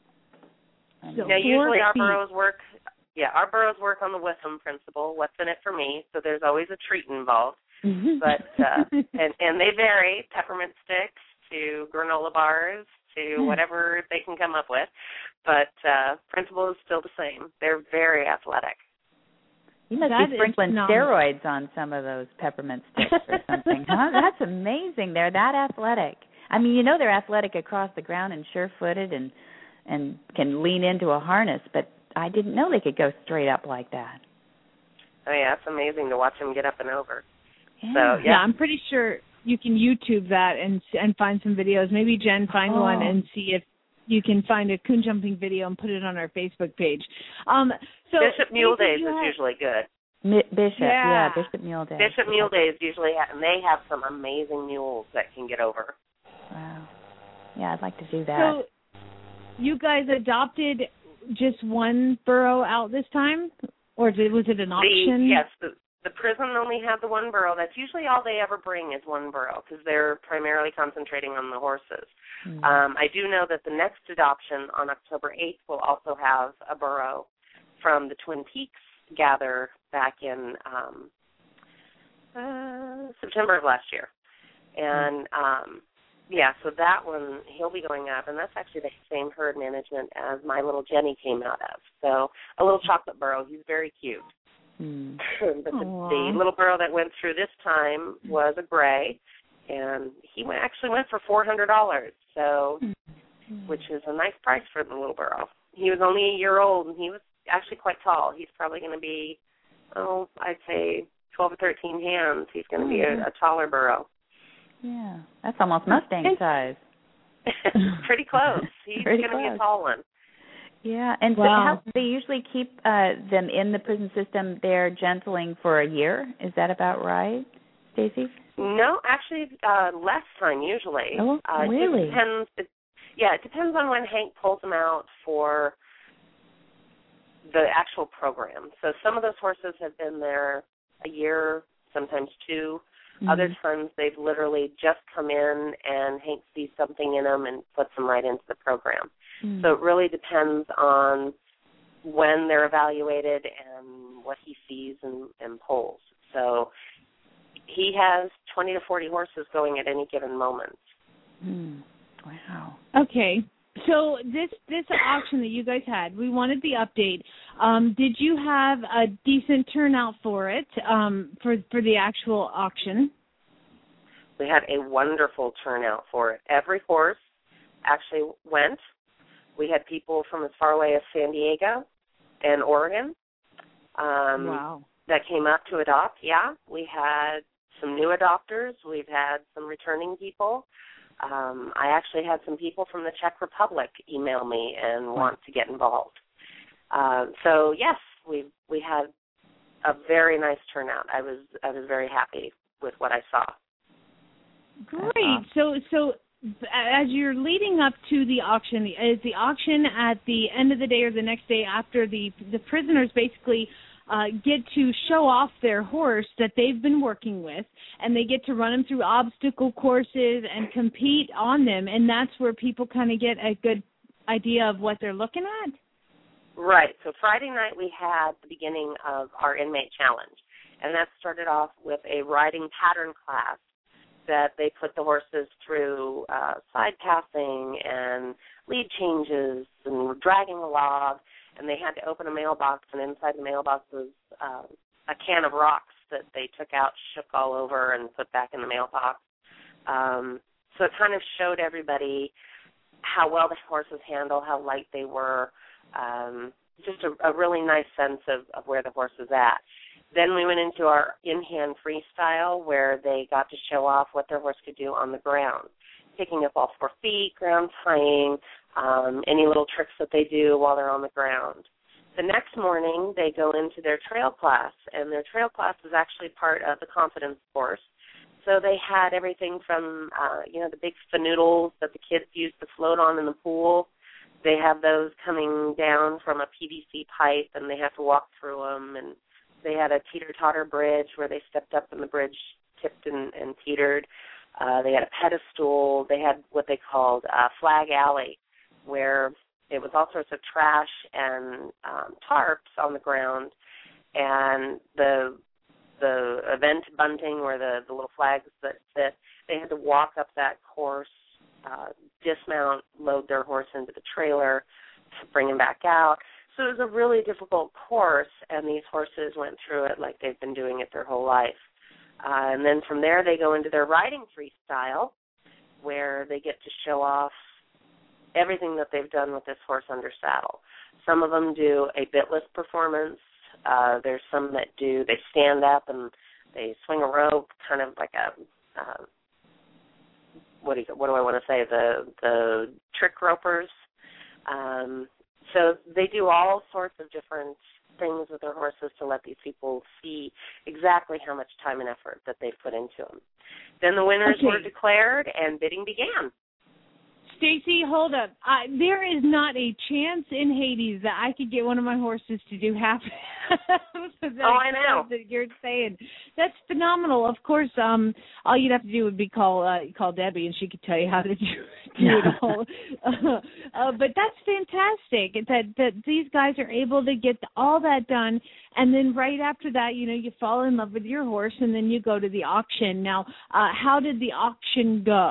So now, usually our feet. burros work, yeah, our burros work on the Witham principle, what's in it for me, so there's always a treat involved. But uh, and, and they vary, peppermint sticks to granola bars to whatever they can come up with. But uh, principle is still the same. They're very athletic. You must That be sprinkling is steroids on some of those peppermint sticks or something, huh? That's amazing. They're that athletic. I mean, you know they're athletic across the ground and sure-footed and and can lean into a harness, but I didn't know they could go straight up like that. Oh, yeah, it's amazing to watch them get up and over. Yeah. So, yeah. Yeah, I'm pretty sure you can YouTube that and and find some videos. Maybe Jen find oh. one and see if you can find a coon jumping video and put it on our Facebook page. Um, so Bishop Mule Stacey, Days you is have- usually good. Mi- Bishop, yeah. Yeah. Bishop Mule Day. Bishop Mule Days usually have, and they have some amazing mules that can get over. Wow. Yeah, I'd like to do that. So you guys adopted just one burro out this time, or did, was it an auction? The, yes, the, the prison only had the one burro. That's usually all they ever bring is one burro because they're primarily concentrating on the horses. Mm-hmm. Um, I do know that the next adoption on October eighth will also have a burro from the Twin Peaks gather back in um, uh, September of last year. And, um, yeah, so that one, he'll be going up, and that's actually the same herd management as my little Jenny came out of. So a little chocolate burro. He's very cute. Mm. But the, the little burro that went through this time was a gray, and he went, actually went for four hundred dollars, so mm-hmm. which is a nice price for the little burro. He was only a year old, and he was actually quite tall. He's probably going to be, oh, I'd say twelve or thirteen hands. He's going to Oh, be a, yeah. a taller burro. Yeah, that's almost Mustang size. Pretty close. He's going to be a tall one. Yeah, and Wow. so how, they usually keep uh, them in the prison system there gentling for a year. Is that about right, Stacey? No, actually, uh, less time usually. Oh, uh, really? It depends. It, yeah, it depends on when Hank pulls them out for the actual program. So some of those horses have been there a year, sometimes two. Mm-hmm. Other times they've literally just come in and Hank sees something in them and puts them right into the program. Mm-hmm. So it really depends on when they're evaluated and what he sees and, and pulls. So he has twenty to forty horses going at any given moment. Mm. Wow. Okay. So this this auction that you guys had, we wanted the update. Um, did you have a decent turnout for it, um, for for the actual auction? We had a wonderful turnout for it. Every horse actually went. We had people from as far away as San Diego and Oregon um, Wow. that came up to adopt. Yeah, we had some new adopters. We've had some returning people. Um, I actually had some people from the Czech Republic email me and want to get involved. Uh, so yes, we we had a very nice turnout. I was I was very happy with what I saw. Great. So so as you're leading up to the auction, is the auction at the end of the day or the next day after the the prisoners basically Uh, get to show off their horse that they've been working with, and they get to run them through obstacle courses and compete on them, and that's where people kind of get a good idea of what they're looking at? Right. So Friday night we had the beginning of our inmate challenge, and that started off with a riding pattern class that they put the horses through uh, side passing and lead changes and dragging a log. And they had to open a mailbox, and inside the mailbox was uh, a can of rocks that they took out, shook all over, and put back in the mailbox. Um, so it kind of showed everybody how well the horses handle, how light they were, um, just a, a really nice sense of, of where the horse was at. Then we went into our in-hand freestyle where they got to show off what their horse could do on the ground, picking up all four feet, ground tying, Um, any little tricks that they do while they're on the ground. The next morning, they go into their trail class, and their trail class is actually part of the confidence course. So they had everything from, uh, you know, the big fanoodles that the kids used to float on in the pool. They have those coming down from a P V C pipe, and they have to walk through them. And they had a teeter-totter bridge where they stepped up and the bridge tipped and, and teetered. Uh, they had a pedestal. They had what they called uh, Flag Alley, where it was all sorts of trash and um, tarps on the ground, and the the event bunting, where the, the little flags that sit, they had to walk up that course, uh, dismount, load their horse into the trailer, to bring him back out. So it was a really difficult course, and these horses went through it like they've been doing it their whole life. Uh, and then from there they go into their riding freestyle, where they get to show off everything that they've done with this horse under saddle. Some of them do a bitless performance. Uh, there's some that do, they stand up and they swing a rope, kind of like a, uh, what do you, what do I want to say, the the trick ropers. Um, so they do all sorts of different things with their horses to let these people see exactly how much time and effort that they've put into them. Then the winners Okay. were declared and bidding began. Stacey, hold up. I, there is not a chance in Hades that I could get one of my horses to do half that Oh, I know. that you're saying. That's phenomenal. Of course, um, all you'd have to do would be call uh, call Debbie, and she could tell you how to do, do it all. Uh, uh, but that's fantastic that that these guys are able to get all that done, and then right after that, you know, you fall in love with your horse, and then you go to the auction. Now, uh, how did the auction go?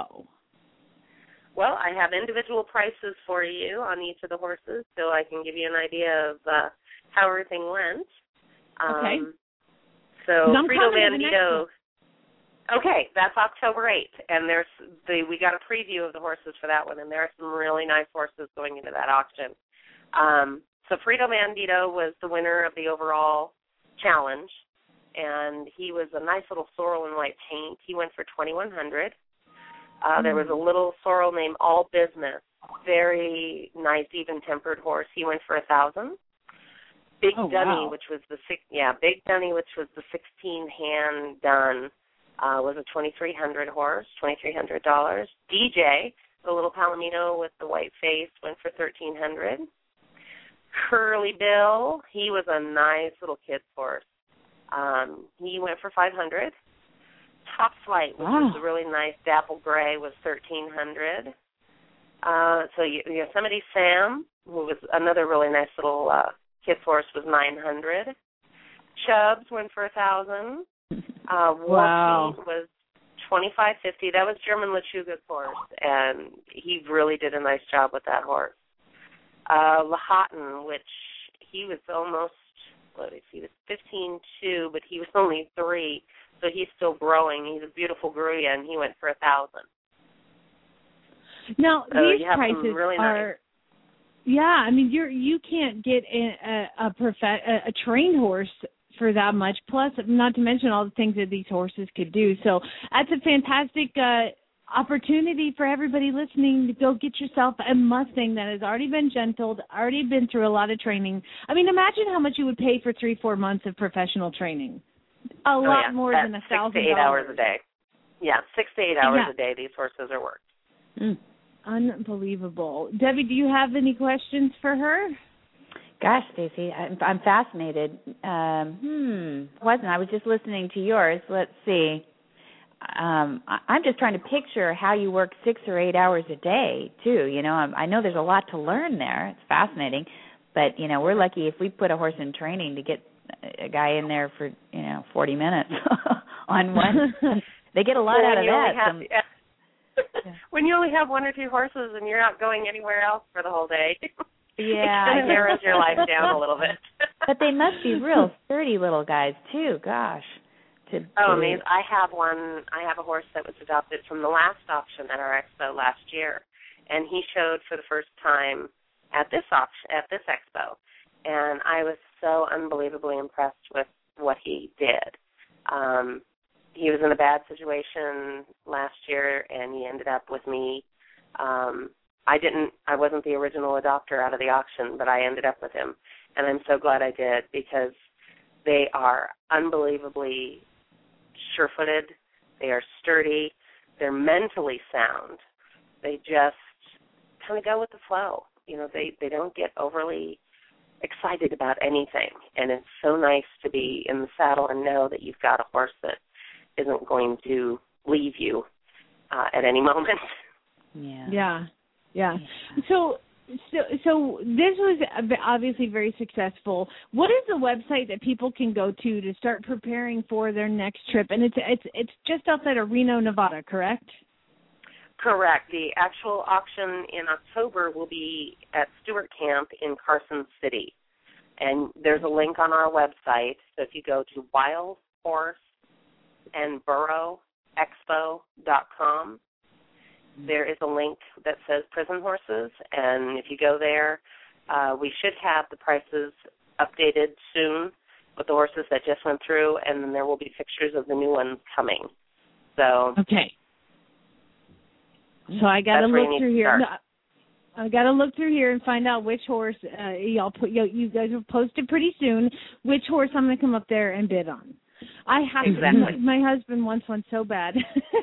Well, I have individual prices for you on each of the horses, so I can give you an idea of uh, how everything went. Um, Okay. So I'm Frito coming to the next Bandito. one. Okay, that's October eighth, and there's the we got a preview of the horses for that one, and there are some really nice horses going into that auction. Um, so Frito Bandito was the winner of the overall challenge. and he was a nice little sorrel in white paint. He went for twenty-one hundred dollars. Uh, there was a little sorrel named All Business, very nice, even-tempered horse. He went for a thousand. Big oh, Dunny, wow. which was the six, yeah, Big Dunny, which was the sixteen hand done, uh, was a twenty-three hundred horse, twenty-three hundred dollars. D J, the little Palomino with the white face, went for thirteen hundred. Curly Bill, he was a nice little kid's horse. Um, he went for five hundred. Top Flight, which wow. was a really nice dapple gray, was thirteen hundred. Uh, so Yosemite Sam, who was another really nice little uh, kid's horse, was nine hundred. Chubbs went for a thousand. Uh, wow. Warpaint was twenty-five fifty. That was German Lechuga's horse, and he really did a nice job with that horse. Uh, Lahatan, which he was almost, what is he, was fifteen two, but he was only three, so he's still growing. He's a beautiful Gruya, and he went for a thousand. Now So these you have prices some really are, nice. yeah. I mean, you're you can't get a a, a, prof- a a trained horse for that much. Plus, not to mention all the things that these horses could do. So that's a fantastic uh, opportunity for everybody listening to go get yourself a Mustang that has already been gentled, already been through a lot of training. I mean, imagine how much you would pay for three, four months of professional training. A Oh, lot yeah. more That's than a thousand Six to eight hours a day. Yeah, six to eight hours Yeah. a day these horses are worked. Mm. Unbelievable. Debbie, do you have any questions for her? Gosh, Stacey, I'm, I'm fascinated. Um, hmm, wasn't I was just listening to yours. Let's see. Um, I, I'm just trying to picture how you work six or eight hours a day, too. You know, I'm, I know there's a lot to learn there. It's fascinating. But, you know, we're lucky if we put a horse in training to get a guy in there for, you know, forty minutes on one. They get a lot Well, out of when you only that. have- Some, yeah. Yeah. When you only have one or two horses and you're not going anywhere else for the whole day, yeah, it kind of narrows your life down a little bit. But they must be real sturdy little guys too. Gosh. To, Oh, to, amazing! I have one. I have a horse that was adopted from the last auction at our expo last year, and he showed for the first time at this auction at this expo, and I was so unbelievably impressed with what he did. Um, he was in a bad situation last year, and he ended up with me. Um, I didn't. I wasn't the original adopter out of the auction, but I ended up with him, and I'm so glad I did because they are unbelievably sure-footed. They are sturdy. They're mentally sound. They just kind of go with the flow. You know, they they don't get overly excited about anything, and it's so nice to be in the saddle and know that you've got a horse that isn't going to leave you uh, at any moment. Yeah. Yeah, yeah. So, so, so this was obviously very successful. What is the website that people can go to to start preparing for their next trip? And it's it's it's just outside of Reno, Nevada, correct? Correct. The actual auction in October will be at Stewart Camp in Carson City. And there's a link on our website. So if you go to wild horse and burro expo dot com, there is a link that says prison horses. And if you go there, uh, we should have the prices updated soon with the horses that just went through, and then there will be pictures of the new ones coming. So Okay. So I got to That's where you look need through to here. start. No, I got to look through here and find out which horse uh, y'all put. You, you guys will post it pretty soon. Which horse I'm going to come up there and bid on. I have Exactly. to, my husband wants one so bad.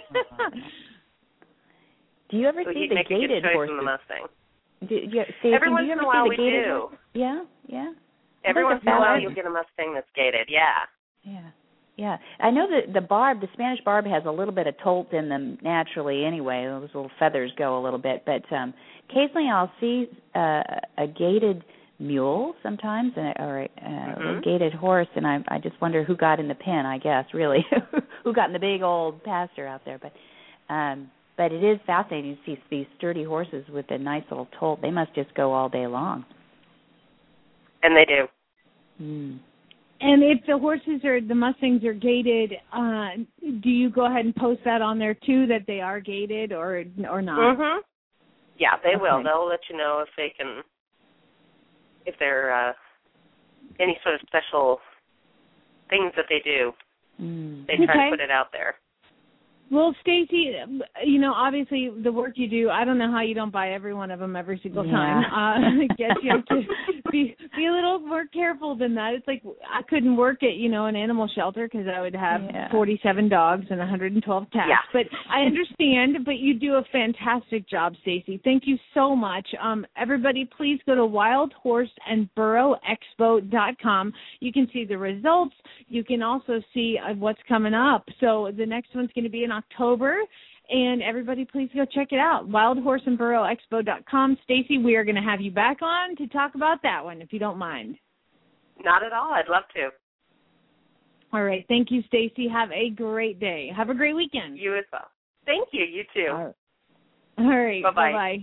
Do you ever so see you'd the make a good gated choice horses? in the Mustang. Do, you, Stacey, Every do once you in ever a while see we the gated do. horses? Yeah, yeah. Every I once think in a they're while fascinating. you'll get a Mustang that's gated, yeah. Yeah, yeah. I know that the barb, the Spanish barb, has a little bit of tolt in them naturally anyway. Those little feathers go a little bit. But um, occasionally I'll see uh, a gated mule sometimes, and a- or a, Mm-hmm. a little gated horse, and I, I just wonder who got in the pen, I guess, really, who got in the big old pasture out there. But um, but it is fascinating to see these sturdy horses with a nice little tolt. They must just go all day long. And they do. Mm. And if the horses are, the Mustangs are gated, uh, do you go ahead and post that on there too, that they are gated or or not? Mhm. Yeah, they Okay. will. They'll let you know if they can, if they're uh, any sort of special things that they do. Mm. They try Okay. to put it out there. Well, Stacy, you know, obviously the work you do, I don't know how you don't buy every one of them every single Yeah. time. Uh, I guess you have to be be a little more careful than that. It's like I couldn't work at, you know, an animal shelter because I would have Yeah. forty-seven dogs and one hundred twelve cats. Yeah. But I understand, but you do a fantastic job, Stacy. Thank you so much. Um, everybody, please go to wild horse and burrow expo dot com. You can see the results. You can also see uh, what's coming up. So the next one's going to be in October, and everybody please go check it out, wild horse and burrow expo dot com. Stacy, we are going to have you back on to talk about that one, if you don't mind. Not at all. I'd love to. All right. Thank you, Stacy. Have a great day. Have a great weekend. You as well. Thank you. You too. All right. All right. Bye-bye. Bye-bye.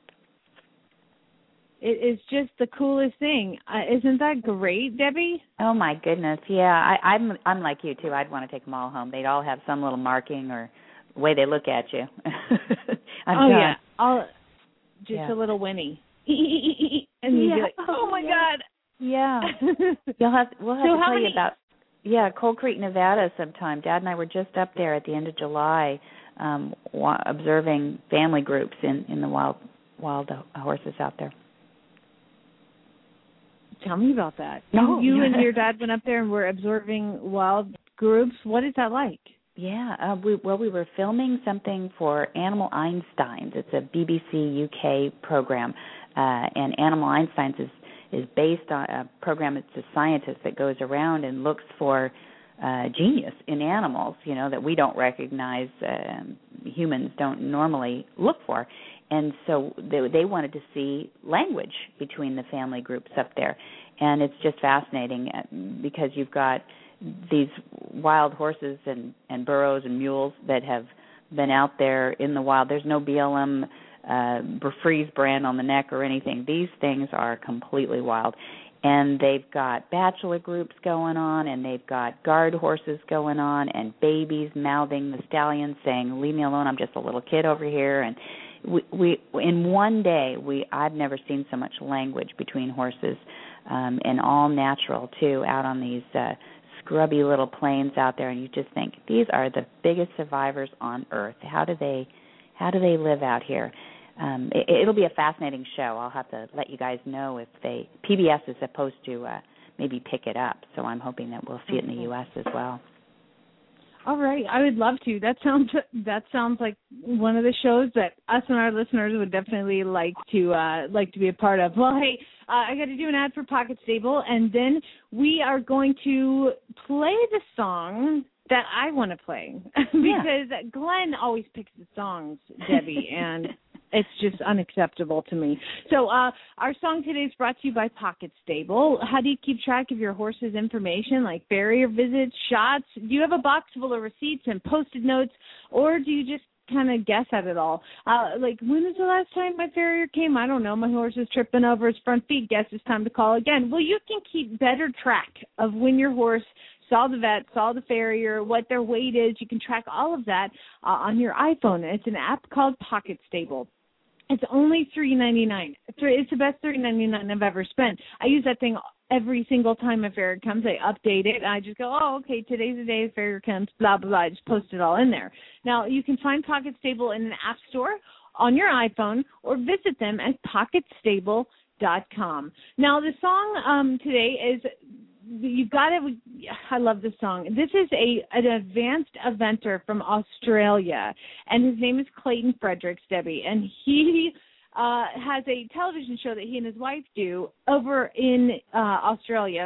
It is just the coolest thing. Uh, isn't that great, Debbie? Oh my goodness, yeah. I, I'm I'm like you too. I'd want to take them all home. They'd all have some little marking or way they look at you. I'm oh done. yeah, all just Yeah. a little whinny, and you'd Yeah. be like, "Oh my Yeah. Yeah. god!" You'll have we'll have So to how tell many- you about yeah Cold Creek, Nevada sometime. Dad and I were just up there at the end of July, um, wa- observing family groups in in the wild wild uh, horses out there. Tell me about that. No, you yeah. and your dad went up there and were observing wild groups. What is that like? Yeah, uh, we, well, we were filming something for Animal Einsteins. It's a B B C U K program, uh, and Animal Einsteins is, is based on a program. It's a scientist that goes around and looks for uh, genius in animals, you know, that we don't recognize, um, humans don't normally look for. And so they, they wanted to see language between the family groups up there. And it's just fascinating because you've got these wild horses and, and burros and mules that have been out there in the wild. There's no B L M uh, Freeze brand on the neck or anything. These things are completely wild. And they've got bachelor groups going on, and they've got guard horses going on, and babies mouthing the stallions saying, "Leave me alone, I'm just a little kid over here." And we, we in one day, we I've never seen so much language between horses, um, and all natural, too, out on these uh, scrubby little plains out there. And you just think, these are the biggest survivors on Earth. How do they, how do they live out here? Um, it, it'll be a fascinating show. I'll have to let you guys know if they P B S is supposed to uh, maybe pick it up. So I'm hoping that we'll see it in the U S as well. All right, I would love to. That sounds that sounds like one of the shows that us and our listeners would definitely like to uh, like to be a part of. Well, hey, uh, I got to do an ad for Pocket Stable, and then we are going to play the song that I want to play because yeah. Glenn always picks the songs, Debbie, and it's just unacceptable to me. So uh, our song today is brought to you by Pocket Stable. How do you keep track of your horse's information, like farrier visits, shots? Do you have a box full of receipts and Post-it notes, or do you just kind of guess at it all? Uh, like, when was the last time my farrier came? I don't know. My horse is tripping over his front feet. Guess it's time to call again. Well, you can keep better track of when your horse saw the vet, saw the farrier, what their weight is. You can track all of that uh, on your iPhone. It's an app called Pocket Stable. It's only three ninety-nine. It's the best three ninety-nine I've ever spent. I use that thing every single time a farrier comes. I update it, and I just go, oh, okay, today's the day a farrier comes, blah, blah, blah. I just post it all in there. Now, you can find Pocket Stable in an app store on your iPhone or visit them at pocket stable dot com. Now, the song um, today is... You've got to, I love this song. This is a an advanced eventer from Australia, and his name is Clayton Fredericks, Debbie, and he uh, has a television show that he and his wife do over in uh, Australia,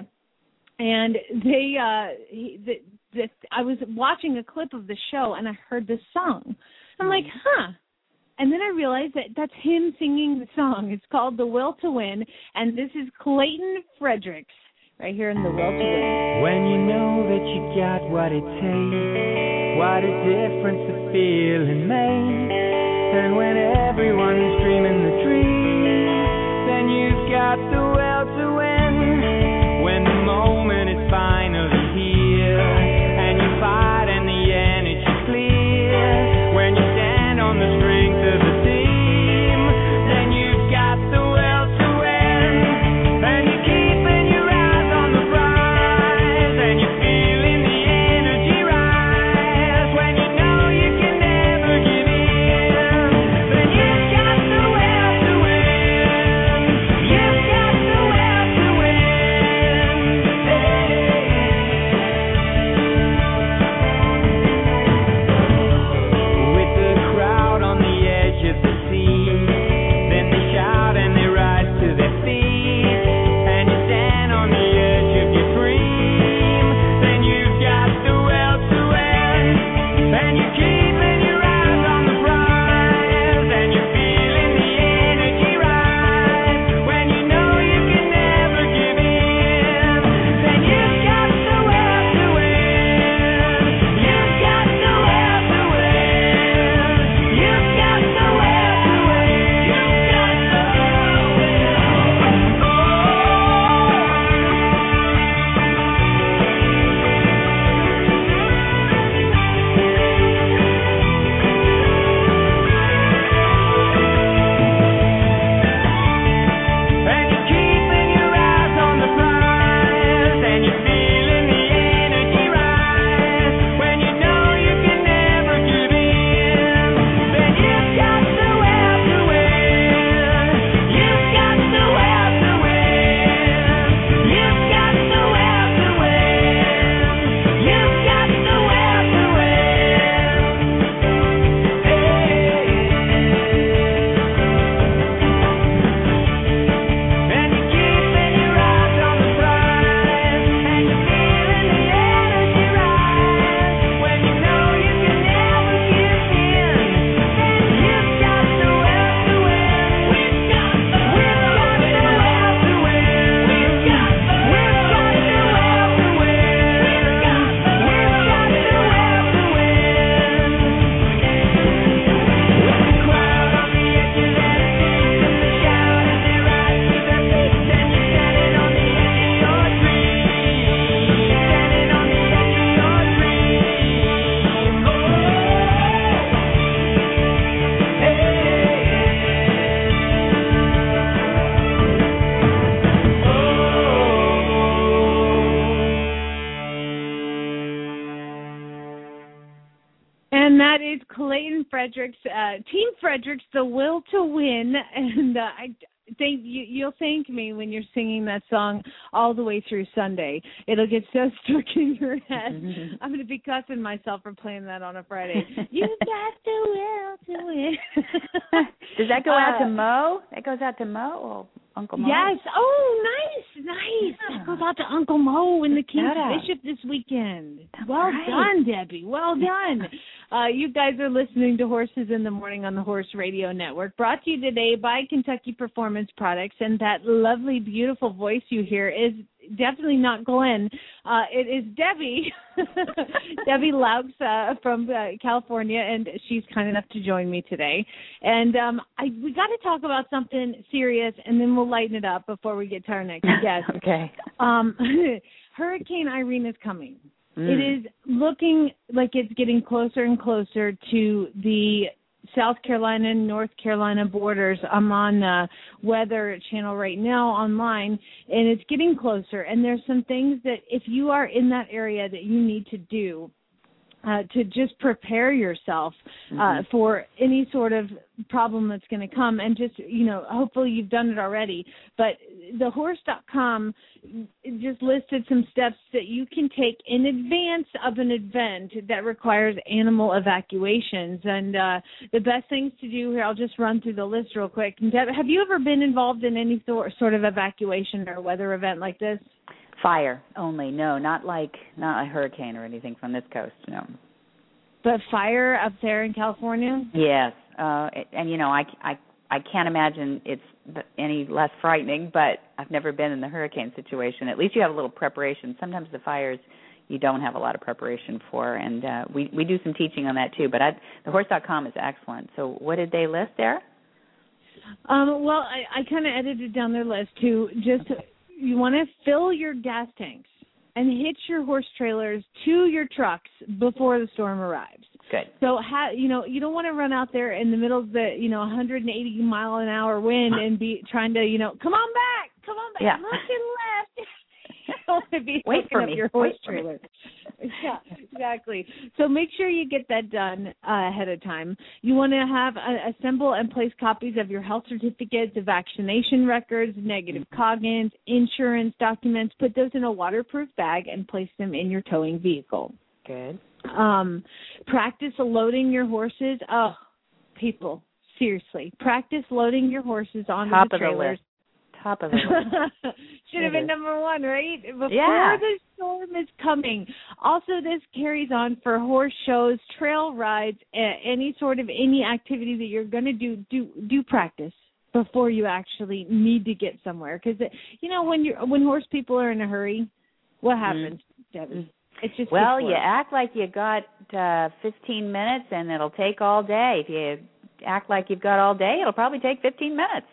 and they, uh, he, the, the, I was watching a clip of the show, and I heard this song. I'm like, huh. And then I realized that that's him singing the song. It's called The Will to Win, and this is Clayton Fredericks. Right here in the Will to Win. When you know that you got what it takes, what a difference the feeling makes. And when everyone's dreaming the dream, then you've got the will to win. When the moment is finally here, and you fight and the energy's clear. When you stand on the strength of the team, then you've got the will to win. And you keep in your and you feel And that is Clayton Fredericks, uh, Team Fredericks, The Will to Win. And uh, I think you, you'll thank me when you're singing that song all the way through Sunday. It'll get so stuck in your head. I'm going to be cussing myself for playing that on a Friday. You got the will to win. Does that go out uh, to Mo? That goes out to Mo or Uncle Mo? Yes. Oh, nice, nice. Yeah. That goes out to Uncle Mo and the King's Bishop this weekend. That's well right. done, Debbie. Well done. Uh, you guys are listening to Horses in the Morning on the Horse Radio Network, brought to you today by Kentucky Performance Products. And that lovely, beautiful voice you hear is definitely not Glenn. Uh, it is Debbie, Debbie Laux uh, from uh, California, and she's kind enough to join me today. And um, I, we got to talk about something serious, and then we'll lighten it up before we get to our next guest. Okay. Um, Hurricane Irene is coming. Mm. It is looking like it's getting closer and closer to the South Carolina and North Carolina borders. I'm on uh, Weather Channel right now online, and it's getting closer. And there's some things that if you are in that area that you need to do uh, to just prepare yourself uh, mm-hmm. for any sort of problem that's going to come. And just, you know, hopefully you've done it already. But the horse dot com just listed some steps that you can take in advance of an event that requires animal evacuations. And uh, the best things to do here, I'll just run through the list real quick. Deb, have you ever been involved in any sort of evacuation or weather event like this? Fire only, no, not like not a hurricane or anything from this coast, no. But fire up there in California? Yes, uh, and you know, I, I, I can't imagine it's any less frightening, but I've never been in the hurricane situation. At least you have a little preparation. Sometimes the fires you don't have a lot of preparation for, and uh, we, we do some teaching on that too, but I, the horse dot com is excellent. So what did they list there? Um, well, I, I kind of edited down their list to just... You want to fill your gas tanks and hitch your horse trailers to your trucks before the storm arrives. Good. So, ha, you know, you don't want to run out there in the middle of the, you know, one hundred eighty mile an hour wind and be trying to, you know, come on back, come on back, yeah. look and left. You don't want to be Wait hooking for up me. your horse Wait for trailer. Yeah, exactly. So make sure you get that done uh, ahead of time. You want to have uh, assemble and place copies of your health certificates, vaccination records, negative Coggins, insurance documents. Put those in a waterproof bag and place them in your towing vehicle. Good. Um, practice loading your horses. Oh, people, seriously, practice loading your horses onto Top the trailers. Of the list. Top of the list. Should have been number one, right? Before yeah. the storm is coming. Also, this carries on for horse shows, trail rides, any sort of any activity that you're going to do. Do do practice before you actually need to get somewhere. Because you know when you when horse people are in a hurry, what happens, mm. Debbie? It just well, you act like you got uh, fifteen minutes, and it'll take all day. If you act like you've got all day, it'll probably take fifteen minutes.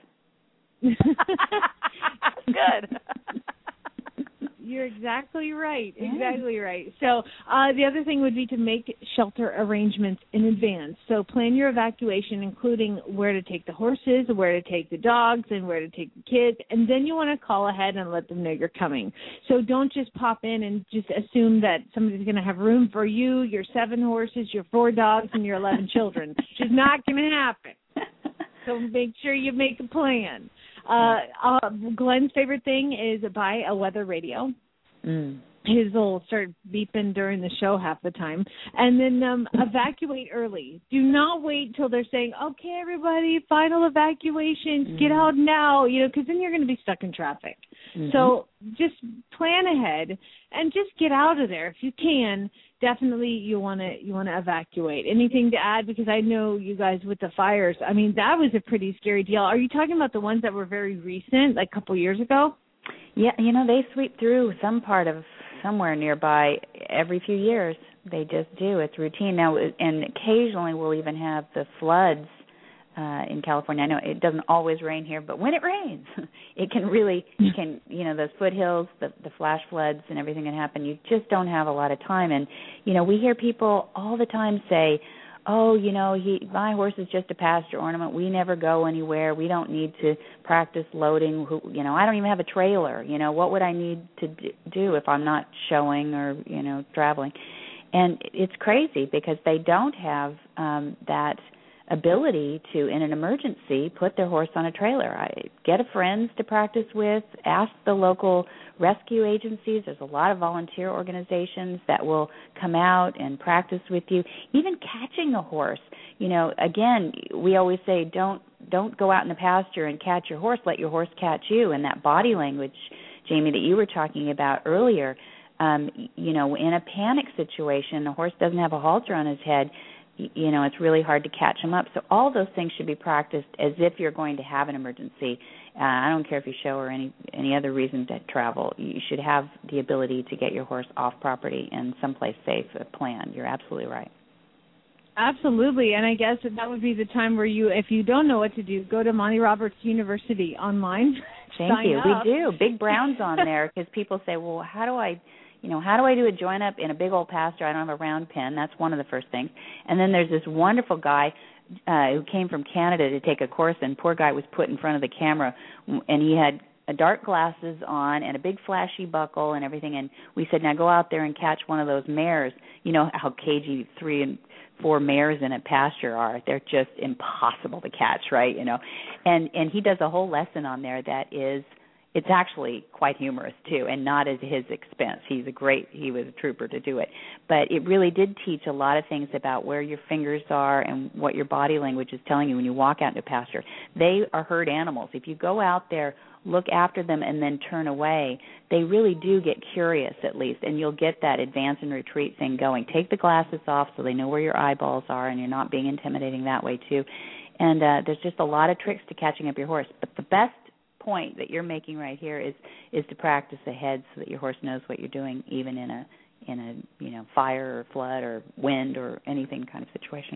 Good. You're exactly right. Exactly right. So uh, the other thing would be to make shelter arrangements in advance. So plan your evacuation, including where to take the horses, where to take the dogs, and where to take the kids. And then you want to call ahead and let them know you're coming. So don't just pop in and just assume that somebody's going to have room for you, your seven horses, your four dogs, and your eleven children. It's just not going to happen. So make sure you make a plan. Uh, uh, Glenn's favorite thing is buy a weather radio. Mm. His will start beeping during the show half the time. And then um, evacuate early. Do not wait till they're saying, okay, everybody, final evacuations, mm. get out now, you know, because then you're going to be stuck in traffic. Mm-hmm. So just plan ahead and just get out of there if you can. Definitely you want to you want to evacuate. Anything to add? Because I know you guys with the fires, I mean, that was a pretty scary deal. Are you talking about the ones that were very recent, like a couple years ago? Yeah, you know, they sweep through some part of somewhere nearby every few years. They just do. It's routine. Now, and occasionally we'll even have the floods uh, in California. I know it doesn't always rain here, but when it rains, it can really, it can, you know, those foothills, the, the flash floods and everything that happen, you just don't have a lot of time. And, you know, we hear people all the time say, oh, you know, he, my horse is just a pasture ornament. We never go anywhere. We don't need to practice loading. You know, I don't even have a trailer. You know, what would I need to do if I'm not showing or, you know, traveling? And it's crazy because they don't have um, that ability to, in an emergency, put their horse on a trailer. I get a friend to practice with, ask the local rescue agencies. There's a lot of volunteer organizations that will come out and practice with you. Even catching a horse. You know, again, we always say don't don't go out in the pasture and catch your horse. Let your horse catch you. And that body language, Jamie, that you were talking about earlier, um, you know, in a panic situation, the horse doesn't have a halter on his head. You know, it's really hard to catch them up. So all those things should be practiced as if you're going to have an emergency. Uh, I don't care if you show or any any other reason to travel. You should have the ability to get your horse off property and someplace safe, a plan. You're absolutely right. Absolutely, and I guess that, that would be the time where you, if you don't know what to do, go to Monty Roberts University online. Thank Sign you. up. We do. Big Brown's on there because people say, well, how do I... You know, how do I do a join up in a big old pasture? I don't have a round pen. That's one of the first things. And then there's this wonderful guy uh, who came from Canada to take a course, and poor guy was put in front of the camera, and he had a dark glasses on and a big flashy buckle and everything. And we said, now go out there and catch one of those mares. You know how cagey three and four mares in a pasture are. They're just impossible to catch, right? You know, and and he does a whole lesson on there that is. It's actually quite humorous, too, and not at his expense. He's a great, he was a trooper to do it. But it really did teach a lot of things about where your fingers are and what your body language is telling you when you walk out into pasture. They are herd animals. If you go out there, look after them, and then turn away, they really do get curious, at least, and you'll get that advance and retreat thing going. Take the glasses off so they know where your eyeballs are, and you're not being intimidating that way, too. And uh, there's just a lot of tricks to catching up your horse. But the best point that you're making right here is is to practice ahead so that your horse knows what you're doing, even in a in a you know fire or flood or wind or anything kind of situation.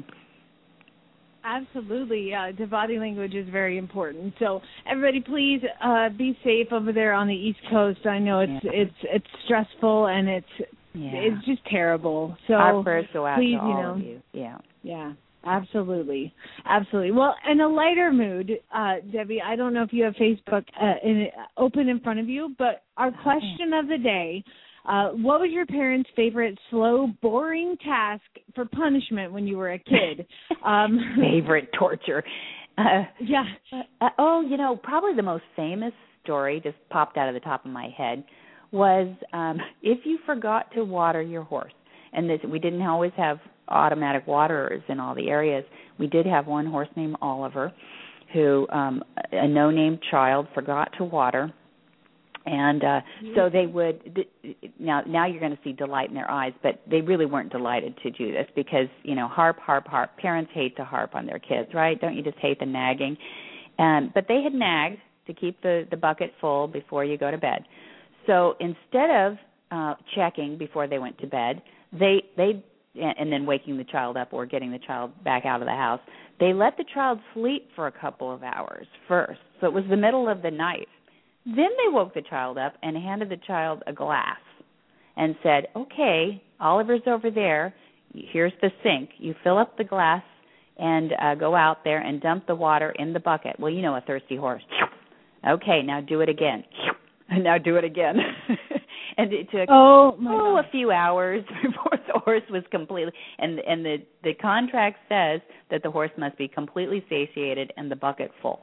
Absolutely, uh, the body language is very important. So everybody, please uh, be safe over there on the East Coast. I know it's yeah. it's it's stressful and it's yeah. it's just terrible. So our prayers go out please, to all you know, of you. Yeah, yeah. Absolutely, absolutely. Well, in a lighter mood, uh, Debbie, I don't know if you have Facebook uh, in, open in front of you, but our question of the day, uh, what was your parents' favorite slow, boring task for punishment when you were a kid? Um, favorite torture. Uh, yeah. Uh, oh, you know, probably the most famous story just popped out of the top of my head was um, if you forgot to water your horse, and this, we didn't always have automatic waterers in all the areas. We did have one horse named Oliver who um, a no-name child forgot to water, and uh, so they would now now you're going to see delight in their eyes, but they really weren't delighted to do this because, you know, harp, harp, harp. Parents hate to harp on their kids, right? Don't you just hate the nagging? Um, but they had nagged to keep the, the bucket full before you go to bed. So instead of uh, checking before they went to bed, they they and then waking the child up or getting the child back out of the house, they let the child sleep for a couple of hours first. So it was the middle of the night. Then they woke the child up and handed the child a glass and said, okay, Oliver's over there. Here's the sink. You fill up the glass and uh, go out there and dump the water in the bucket. Well, you know a thirsty horse. Okay, now do it again. And now do it again. And it took oh, my oh God. a few hours before the horse was completely, and and the, the contract says that the horse must be completely satiated and the bucket full.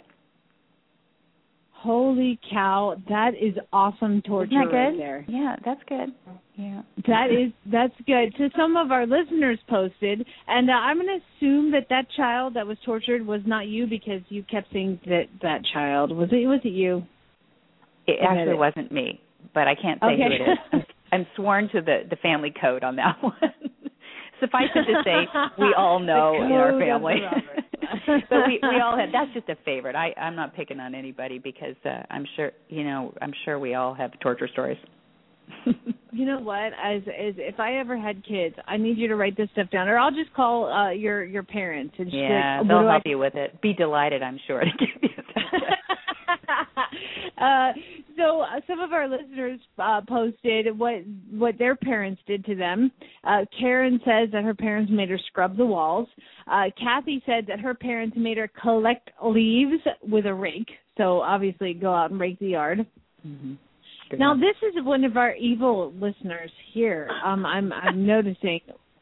Holy cow, that is awesome torture Isn't that good? right there. Yeah, that's good. Yeah. That is, that's good. So some of our listeners posted, and uh, I'm going to assume that that child that was tortured was not you because you kept saying that that child. Was it, was it you? It actually it. wasn't me. But I can't say okay. who it is. I'm, I'm sworn to the, the family code on that one. Suffice it to say, we all know in our family. But we, we all have. That's just a favorite. I, I'm not picking on anybody because uh, I'm sure you know. I'm sure we all have torture stories. You know what? As, as if I ever had kids, I need you to write this stuff down, or I'll just call uh, your your parents and just yeah, like, they'll help I... you with it. Be delighted, I'm sure, to give you that. uh, so uh, some of our listeners uh, posted what what their parents did to them. Uh, Karen says that her parents made her scrub the walls. Uh, Kathy said that her parents made her collect leaves with a rake. So obviously go out and rake the yard. Mm-hmm. Now, this is one of our evil listeners here. Um, I'm I'm noticing.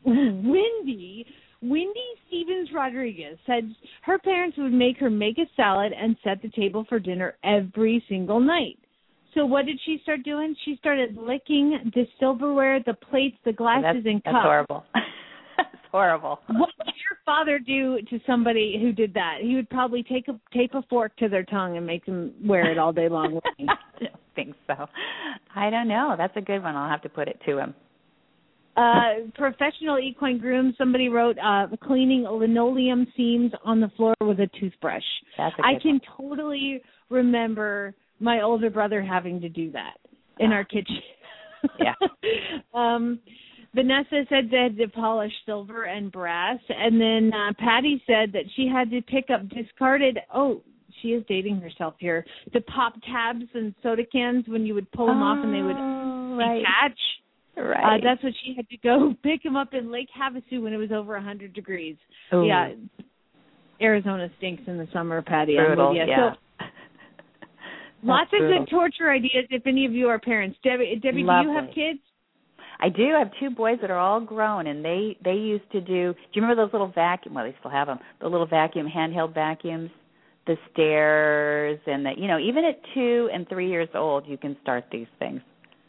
Wendy, Wendy Stevens Rodriguez said her parents would make her make a salad and set the table for dinner every single night. So what did she start doing? She started licking the silverware, the plates, the glasses, that's, and cups. That's horrible. That's horrible. What would your father do to somebody who did that? He would probably take a tape a fork to their tongue and make them wear it all day long. I don't think so. I don't know. That's a good one. I'll have to put it to him. Uh, professional equine groom, somebody wrote uh, cleaning linoleum seams on the floor with a toothbrush. That's a I good can one. totally remember my older brother having to do that in our kitchen. Yeah. um, Vanessa said they had to polish silver and brass. And then uh, Patty said that she had to pick up discarded, oh, she is dating herself here, the pop tabs and soda cans when you would pull them oh, off and they would right. detach. Right. Uh, that's what she had to go pick them up in Lake Havasu when it was over one hundred degrees. Ooh. Yeah. Arizona stinks in the summer, Patty. Brutal, I'm with you. yeah. So, lots of brutal. good torture ideas if any of you are parents. Debbie, Debbie, Lovely. do you have kids? I do. I have two boys that are all grown, and they, they used to do, do you remember those little vacuum, well, they still have them, the little vacuum, handheld vacuums, the stairs, and the, you know, even at two and three years old, you can start these things.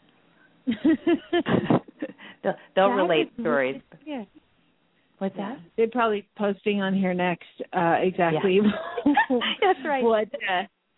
they'll they'll relate stories. Yeah. What's that? They're probably posting on here next uh, exactly yeah. That's right. what uh,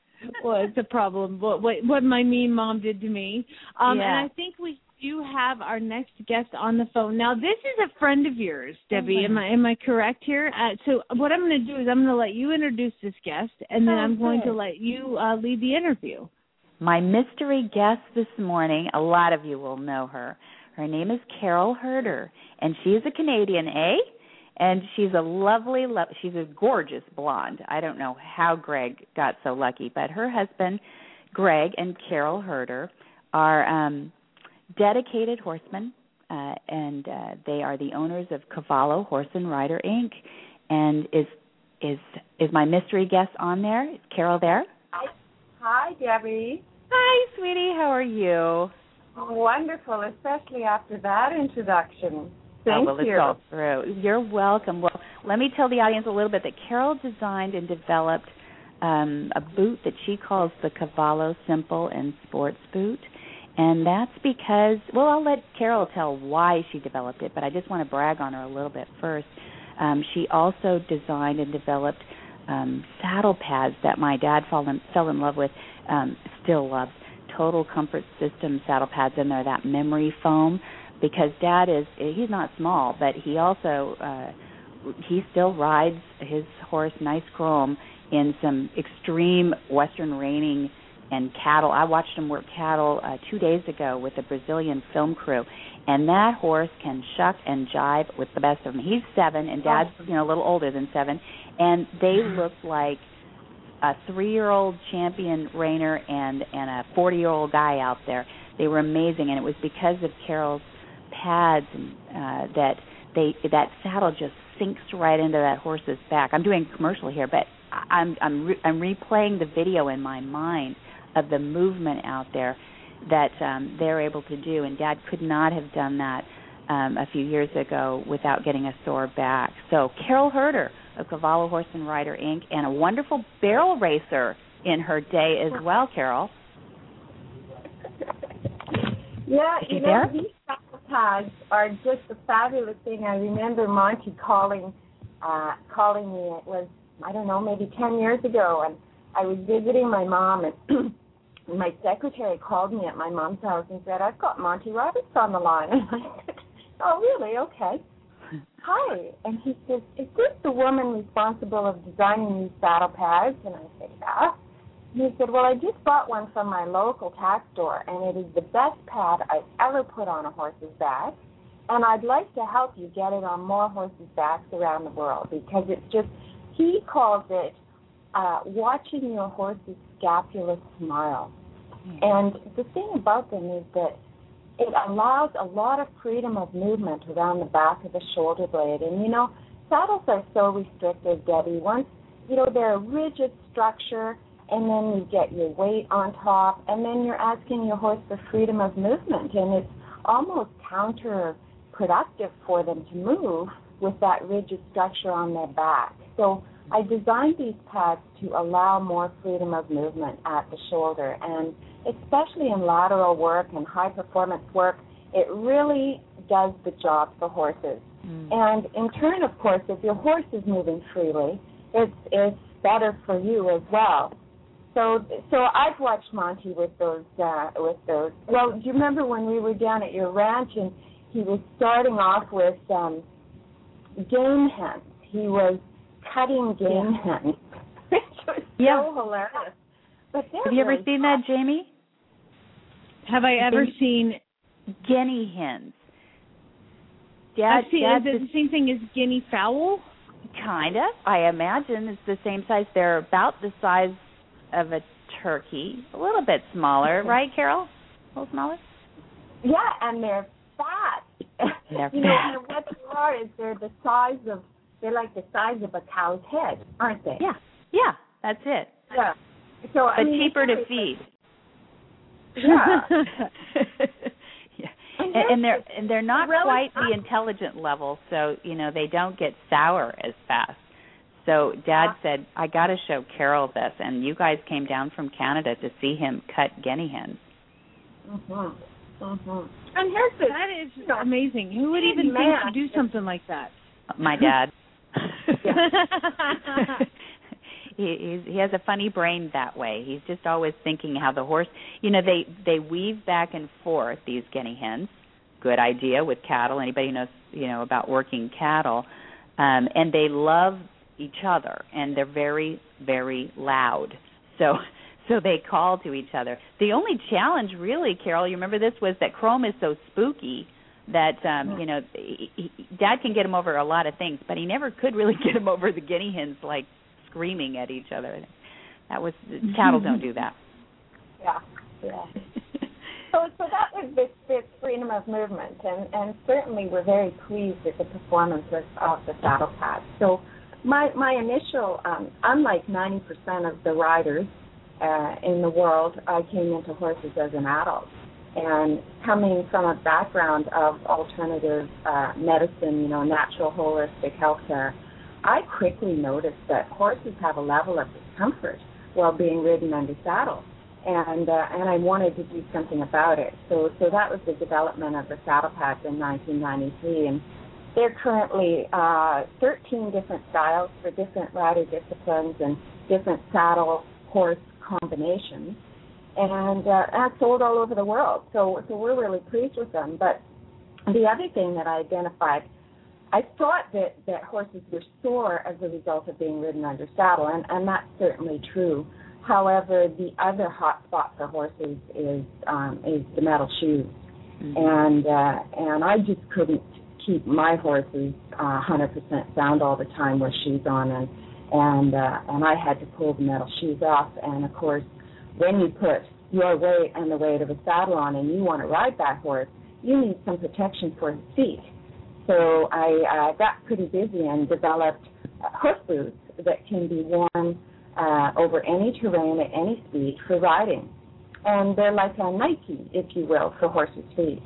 was the problem, what, what what my mean mom did to me. Um, yeah. And I think we do have our next guest on the phone. Now, this is a friend of yours, Debbie. Oh, am I am I correct here? Uh, so what I'm going to do is I'm going to let you introduce this guest, and then oh, I'm going good. to let you uh, lead the interview. My mystery guest this morning, a lot of you will know her. Her name is Carol Herder, and she is a Canadian, eh? And she's a lovely, lo- she's a gorgeous blonde. I don't know how Greg got so lucky, but her husband, Greg, and Carol Herder are um, dedicated horsemen, uh, and uh, they are the owners of Cavallo Horse and Rider, Incorporated. And is is is my mystery guest on there? Is Carol there? Hi. Hi, Debbie. Hi, sweetie. How are you? Wonderful, especially after that introduction. Thank oh, well, you. It's all through. You're welcome. Well, let me tell the audience a little bit that Carol designed and developed um, a boot that she calls the Cavallo Simple and Sports Boot. And that's because, well, I'll let Carol tell why she developed it, but I just want to brag on her a little bit first. Um, she also designed and developed um, saddle pads that my dad fell in, fell in love with, um, still loves. Total Comfort System saddle pads in there, that memory foam, because Dad is, he's not small, but he also, uh, he still rides his horse, Nice Chrome, in some extreme western reining and cattle. I watched him work cattle uh, two days ago with a Brazilian film crew, and that horse can shuck and jive with the best of them. He's seven, and Dad's, you know, a little older than seven, and they look like a three-year-old champion reiner and and a forty-year-old guy out there. They were amazing, and it was because of Carol's pads and uh, that they that saddle just sinks right into that horse's back. I'm doing a commercial here, but I'm I'm re- I'm replaying the video in my mind of the movement out there that um, they're able to do, and Dad could not have done that um, a few years ago without getting a sore back. So Carol Herder of Cavallo Horse and Rider, Incorporated, and a wonderful barrel racer in her day as well, Carol. Yeah, you you there? know, these saddle pads are just a fabulous thing. I remember Monty calling uh, calling me. It was, I don't know, maybe ten years ago, and I was visiting my mom, and my secretary called me at my mom's house and said, I've got Monty Roberts on the line. And I said, oh, really? Okay. Hi. And he says, is this the woman responsible of designing these saddle pads? And I said, yeah. And he said, well, I just bought one from my local tack store, and it is the best pad I've ever put on a horse's back, and I'd like to help you get it on more horses' backs around the world, because it's just, he calls it uh, watching your horse's scapula smile. Mm-hmm. And the thing about them is that it allows a lot of freedom of movement around the back of the shoulder blade. And, you know, saddles are so restrictive, Debbie. Once, you know, they're a rigid structure, and then you get your weight on top, and then you're asking your horse for freedom of movement, and it's almost counterproductive productive for them to move with that rigid structure on their back. So I designed these pads to allow more freedom of movement at the shoulder, and especially in lateral work and high performance work, it really does the job for horses. Mm. And in turn, of course, if your horse is moving freely, it's it's better for you as well. So so I've watched Monty with those uh, with those. Well, do you remember when we were down at your ranch and he was starting off with um, game hens? He was cutting game yeah. hens, which was yeah. so hilarious. But have you ever seen that, Jamie? Have I ever they, seen guinea hens? Dad, I've seen, Dad, is it the same thing as guinea fowl? Kind of. I imagine it's the same size. They're about the size of a turkey, a little bit smaller, okay. right, Carol? A little smaller? Yeah, and they're fat. They're you fat. know, and what they are is they're the size of, they're like the size of a cow's head, aren't they? Yeah, yeah, that's it. Yeah. So, but I mean, cheaper to feed. Yeah. yeah. And, and they're and they're not really quite the intelligent level, so you know they don't get sour as fast. So Dad said, I got to show Carol this, and you guys came down from Canada to see him cut guinea hens. Mm-hmm. Mm-hmm. And here's the, that is amazing. Who would even think to do something like that? My dad. he he's, he has a funny brain that way. He's just always thinking how the horse, you know, they, they weave back and forth, these guinea hens. Good idea with cattle. Anybody who knows, you know, about working cattle. Um, and they love each other, and they're very, very loud. So so they call to each other. The only challenge, really, Carol, you remember this, was that Chrome is so spooky that, um, you know, he, he, Dad can get him over a lot of things, but he never could really get him over the guinea hens, like, screaming at each other. That was, cattle don't do that. Yeah, yeah. so so that was this, this freedom of movement, and, and certainly we're very pleased with the performance of, of the saddle pad. So my my initial, um, unlike ninety percent of the riders uh, in the world, I came into horses as an adult. And coming from a background of alternative uh, medicine, you know, natural holistic healthcare, I quickly noticed that horses have a level of discomfort while being ridden under saddle, and uh, and I wanted to do something about it. So so that was the development of the saddle pads in nineteen ninety-three, and there are currently uh, thirteen different styles for different rider disciplines and different saddle horse combinations, and uh, that's sold all over the world. So so we're really pleased with them. But the other thing that I identified, I thought that, that horses were sore as a result of being ridden under saddle, and, and that's certainly true. However, the other hot spot for horses is um, is the metal shoes, mm-hmm. and uh, and I just couldn't keep my horses uh, one hundred percent sound all the time with shoes on, and and uh, and I had to pull the metal shoes off. And of course, when you put your weight and the weight of a saddle on, and you want to ride that horse, you need some protection for his feet. So I uh, got pretty busy and developed uh, hoof boots that can be worn uh, over any terrain at any speed for riding. And they're like a Nike, if you will, for horses' feet.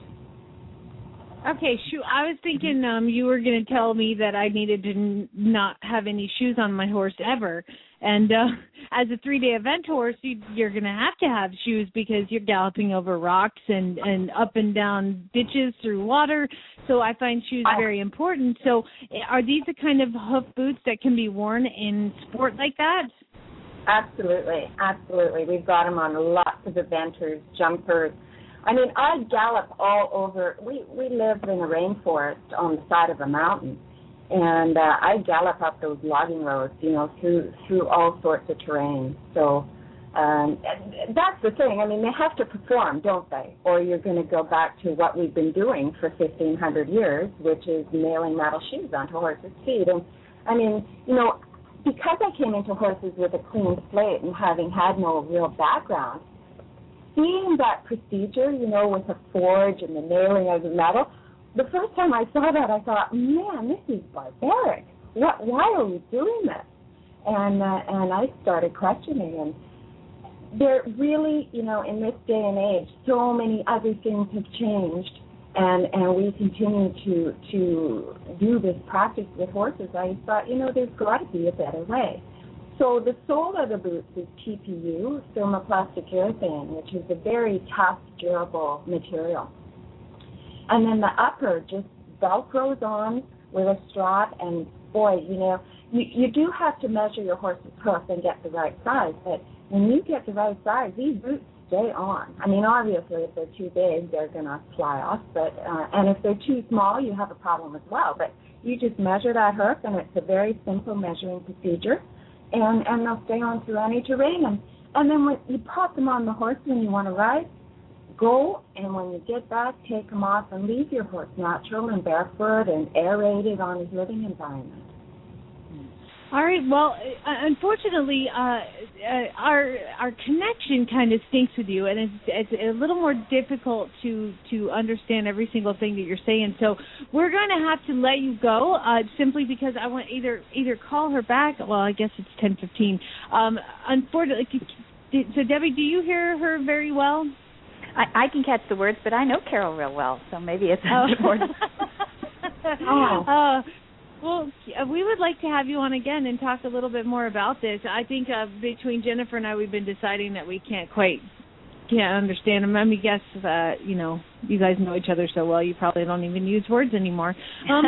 Okay, shoot. I was thinking um, you were going to tell me that I needed to n- not have any shoes on my horse ever. And uh, as a three-day event horse, you, you're going to have to have shoes because you're galloping over rocks and, and up and down ditches through water. So I find shoes very important. So are these the kind of hoof boots that can be worn in sport like that? Absolutely, absolutely. We've got them on lots of eventers, jumpers. I mean, I gallop all over. We, we live in a rainforest on the side of a mountain. And uh, I gallop up those logging roads, you know, through through all sorts of terrain. So um, that's the thing. I mean, they have to perform, don't they? Or you're going to go back to what we've been doing for fifteen hundred years, which is nailing metal shoes onto horses' feet. And, I mean, you know, because I came into horses with a clean slate and having had no real background, seeing that procedure, you know, with the forge and the nailing of the metal, the first time I saw that, I thought, man, this is barbaric. What? Why are we doing this? And uh, and I started questioning. And there really, you know, in this day and age, so many other things have changed. and and we continue to to do this practice with horses, I thought, you know, there's got to be a better way. So the sole of the boots is T P U, thermoplastic urethane, which is a very tough, durable material. And then the upper just Velcros on with a strap, and boy, you know, you, you do have to measure your horse's hoof and get the right size, but when you get the right size, these boots stay on. I mean, obviously, if they're too big, they're going to fly off, but uh, and if they're too small, you have a problem as well. But you just measure that hoof, and it's a very simple measuring procedure. And, and they'll stay on through any terrain. And, and then when you pop them on the horse when you want to ride, go, and when you get back, take them off and leave your horse natural and barefoot and aerated on his living environment. All right. Well, uh, unfortunately, uh, uh, our our connection kind of stinks with you, and it's, it's a little more difficult to to understand every single thing that you're saying. So we're going to have to let you go, uh, simply because I want either either call her back. Well, I guess it's ten fifteen. Um, unfortunately, so Debbie, do you hear her very well? I, I can catch the words, but I know Carol real well, so maybe it's oh. important. oh. Uh, Well, we would like to have you on again and talk a little bit more about this. I think uh, between Jennifer and I, we've been deciding that we can't quite can't understand them. I mean, guess uh, you know, you guys know each other so well, you probably don't even use words anymore. Um,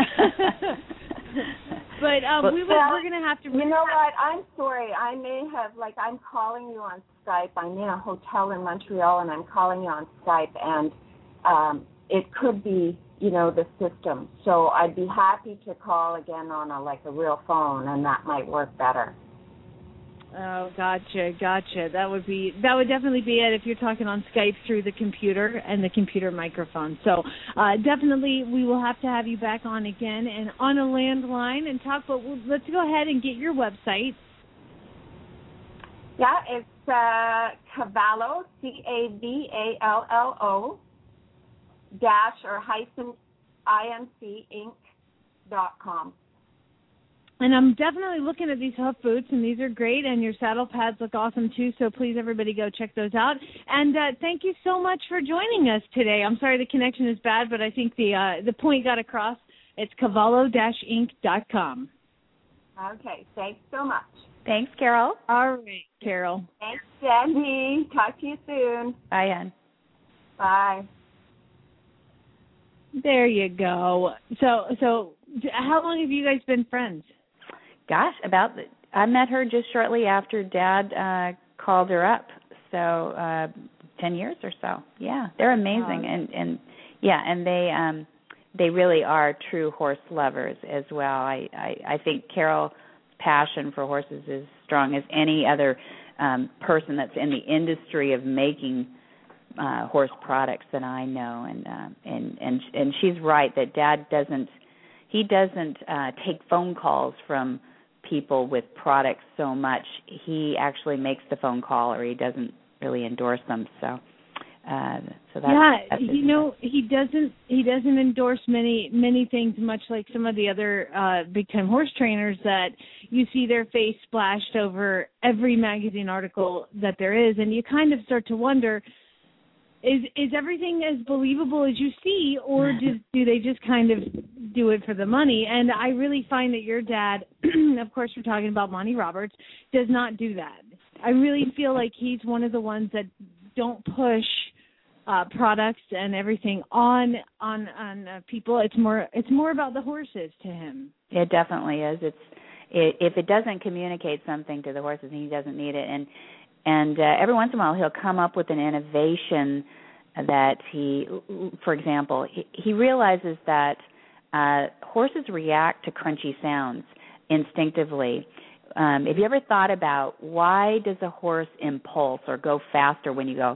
but um, we would, well, we're going to have to. You know what? I'm sorry. I may have like I'm calling you on Skype. I'm in a hotel in Montreal, and I'm calling you on Skype, and um, it could be, you know, the system. So I'd be happy to call again on a like a real phone, and that might work better. Oh, gotcha, gotcha. That would be that would definitely be it if you're talking on Skype through the computer and the computer microphone. So uh, definitely we will have to have you back on again and on a landline and talk. But we'll, let's go ahead and get your website. Yeah, it's uh, Cavallo, C A V A L L O. dash or hyphen inc inc dot com. And I'm definitely looking at these hoof boots, and these are great, and your saddle pads look awesome too, so please everybody go check those out. And uh, thank you so much for joining us today. I'm sorry the connection is bad, but I think the uh, the point got across. It's cavallo dash inc dot com. Okay, thanks so much. Thanks, Carol. All right, Carol. Thanks, Debbie. Talk to you soon. Bye, Ann. Bye. There you go. So, so how long have you guys been friends? Gosh, about the, I met her just shortly after Dad uh, called her up. So, uh, ten years or so. Yeah, they're amazing, oh. and and yeah, and they um, they really are true horse lovers as well. I, I I think Carol's passion for horses is strong as any other um, person that's in the industry of making Uh, horse products that I know, and uh, and and and she's right that Dad doesn't he doesn't uh, take phone calls from people with products so much. He actually makes the phone call, or he doesn't really endorse them. So, uh, so that's, yeah, that's you know, he doesn't he doesn't endorse many many things, much like some of the other uh, big time horse trainers that you see their face splashed over every magazine article that there is, and you kind of start to wonder. Is is everything as believable as you see, or do, do they just kind of do it for the money? And I really find that your dad, of course we're talking about Monty Roberts, does not do that. I really feel like he's one of the ones that don't push uh, products and everything on on on uh, people. It's more it's more about the horses to him. It definitely is. It's it, if it doesn't communicate something to the horses, he doesn't need it. And And uh, every once in a while, he'll come up with an innovation that he, for example, he, he realizes that uh, horses react to crunchy sounds instinctively. Um, have you ever thought about why does a horse impulse or go faster when you go?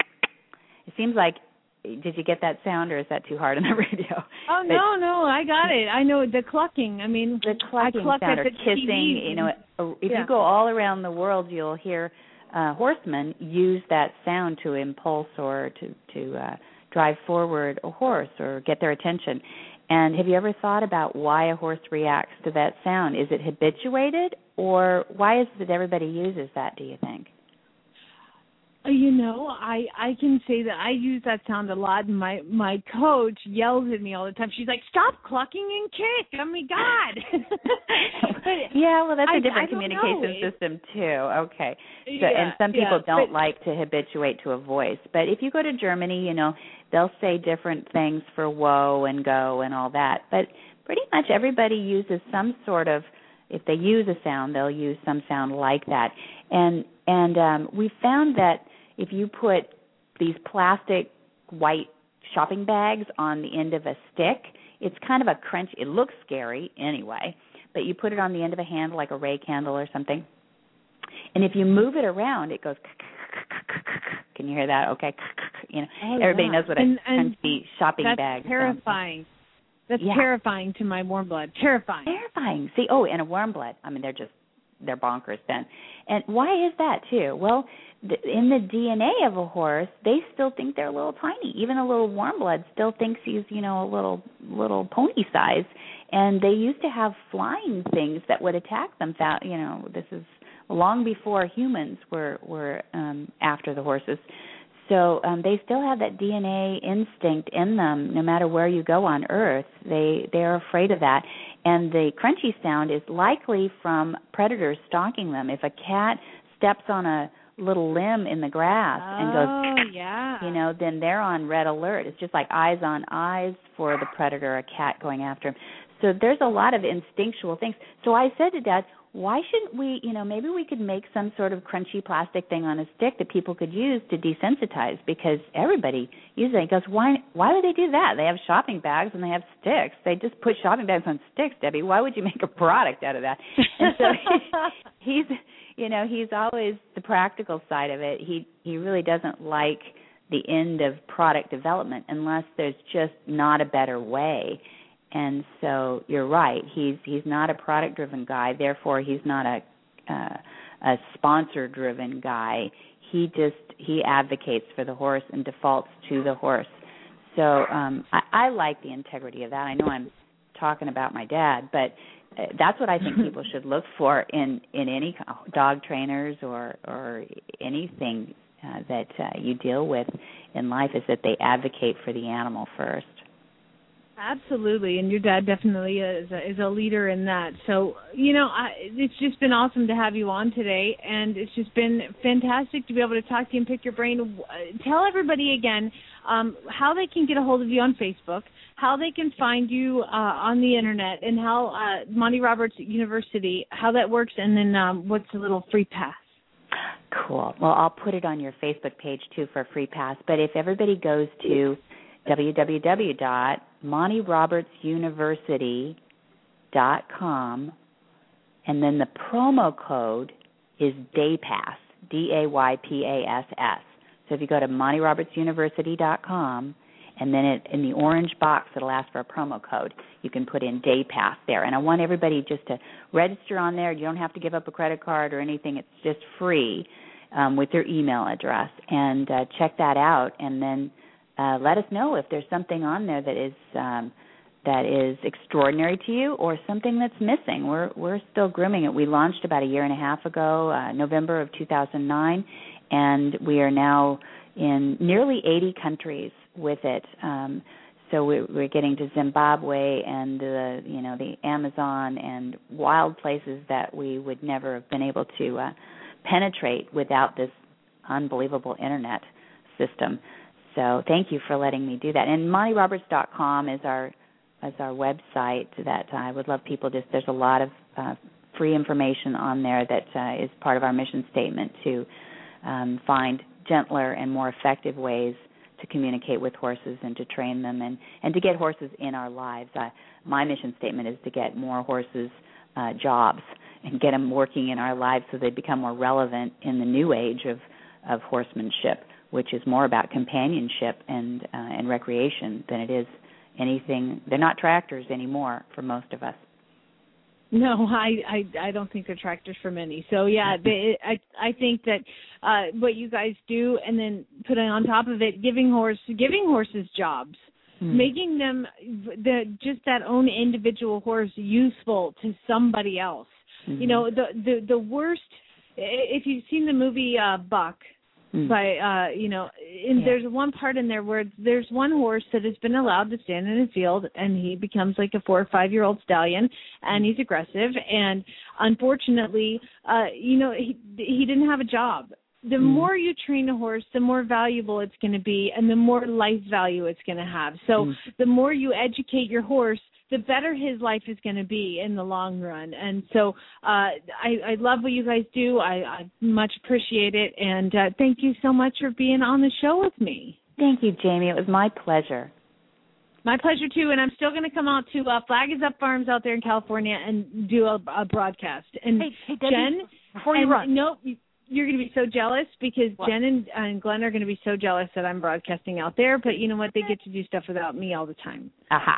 It seems like, did you get that sound, or is that too hard on the radio? Oh, but, no, no, I got it. I know the clucking. I mean, the clucking I cluck sound, or the kissing. T V. You know, if yeah. you go all around the world, you'll hear uh, horsemen use that sound to impulse or to to uh, drive forward a horse or get their attention. And have you ever thought about why a horse reacts to that sound? Is it habituated, or why is it that everybody uses that, do you think? You know, I I can say that I use that sound a lot, and my my coach yells at me all the time. She's like, "Stop clucking and kick!" Oh my God! But yeah, well, that's a I, different I communication know. system too. Okay, so, yeah, and some people yeah, don't but, like to habituate to a voice, but if you go to Germany, you know, they'll say different things for whoa and go and all that. But pretty much everybody uses some sort of. If they use a sound, they'll use some sound like that, and and um, we found that. If you put these plastic white shopping bags on the end of a stick, it's kind of a crunch. It looks scary anyway, but you put it on the end of a handle like a ray candle or something. And if you move it around, it goes. Can you hear that? Okay. You know, oh, everybody yeah. knows what a and, and crunchy shopping that's bag terrifying. sounds like. That's yeah. terrifying to my warm blood. Terrifying. Terrifying. See, oh, and a warm blood. I mean, they're just they're bonkers then. And why is that too? Well, in the D N A of a horse, they still think they're a little tiny. Even a little warm blood still thinks he's, you know, a little little pony size. And they used to have flying things that would attack them. You know, this is long before humans were were um, after the horses. So um, they still have that D N A instinct in them. No matter where you go on Earth, they they are afraid of that. And the crunchy sound is likely from predators stalking them. If a cat steps on a little limb in the grass oh, and goes, yeah. you know, then they're on red alert. It's just like eyes on eyes for the predator, a cat going after him. So there's a lot of instinctual things. So I said to Dad, why shouldn't we, you know, maybe we could make some sort of crunchy plastic thing on a stick that people could use to desensitize, because everybody uses it. He goes, why, why do they do that? They have shopping bags and they have sticks. They just put shopping bags on sticks, Debbie. Why would you make a product out of that? And so he, he's, you know, he's always the practical side of it. He he really doesn't like the end of product development unless there's just not a better way. And so you're right. He's he's not a product-driven guy. Therefore, he's not a uh, a sponsor-driven guy. He just he advocates for the horse and defaults to the horse. So um, I, I like the integrity of that. I know I'm talking about my dad, but uh, that's what I think people should look for in in any dog trainers or or anything uh, that uh, you deal with in life, is that they advocate for the animal first. Absolutely, and your dad definitely is a, is a leader in that. So, you know, I, it's just been awesome to have you on today, and it's just been fantastic to be able to talk to you and pick your brain. Tell everybody again um, how they can get a hold of you on Facebook, how they can find you uh, on the Internet, and how uh, Monty Roberts University, how that works, and then um, what's a little free pass. Cool. Well, I'll put it on your Facebook page, too, for a free pass. But if everybody goes to w w w dot monty roberts university dot com, and then the promo code is DAYPASS, D A Y P A S S. So if you go to monty roberts university dot com, and then it, in the orange box it'll ask for a promo code, you can put in DAYPASS there. And I want everybody just to register on there. You don't have to give up a credit card or anything. It's just free um, with your email address. And uh, check that out, and then Uh, let us know if there's something on there that is um, that is extraordinary to you, or something that's missing. We're we're still grooming it. We launched about a year and a half ago, uh, November of two thousand nine, and we are now in nearly eighty countries with it. Um, so we're, we're getting to Zimbabwe and the you know the Amazon and wild places that we would never have been able to uh, penetrate without this unbelievable internet system. So thank you for letting me do that. And monty roberts dot com is our is our website that I would love people just, there's a lot of uh, free information on there that uh, is part of our mission statement to um, find gentler and more effective ways to communicate with horses and to train them and, and to get horses in our lives. Uh, my mission statement is to get more horses uh, jobs and get them working in our lives so they become more relevant in the new age of, of horsemanship, which is more about companionship and uh, and recreation than it is anything. They're not tractors anymore for most of us. No, I, I, I don't think they're tractors for many. So, yeah, they, I I think that uh, what you guys do, and then putting on top of it, giving horse giving horses jobs, mm. making them the just that own individual horse useful to somebody else. Mm-hmm. You know, the, the, the worst, if you've seen the movie uh, Buck, mm. by, uh, you know, and yeah. there's one part in there where there's one horse that has been allowed to stand in a field, and he becomes like a four or five year old stallion, and he's aggressive, and unfortunately, uh, you know, he he didn't have a job. The mm. more you train a horse, the more valuable it's going to be, and the more life value it's going to have. So mm. the more you educate your horse, the better his life is going to be in the long run. And so uh, I, I love what you guys do. I, I much appreciate it. And uh, thank you so much for being on the show with me. Thank you, Jamie. It was my pleasure. My pleasure, too. And I'm still going to come out to uh, Flag is Up Farms out there in California and do a, a broadcast. And hey, hey, Debbie, Jen, before you and, run. Nope. You're going to be so jealous because what? Jen and, and Glenn are going to be so jealous that I'm broadcasting out there. But you know what? They get to do stuff without me all the time. Aha.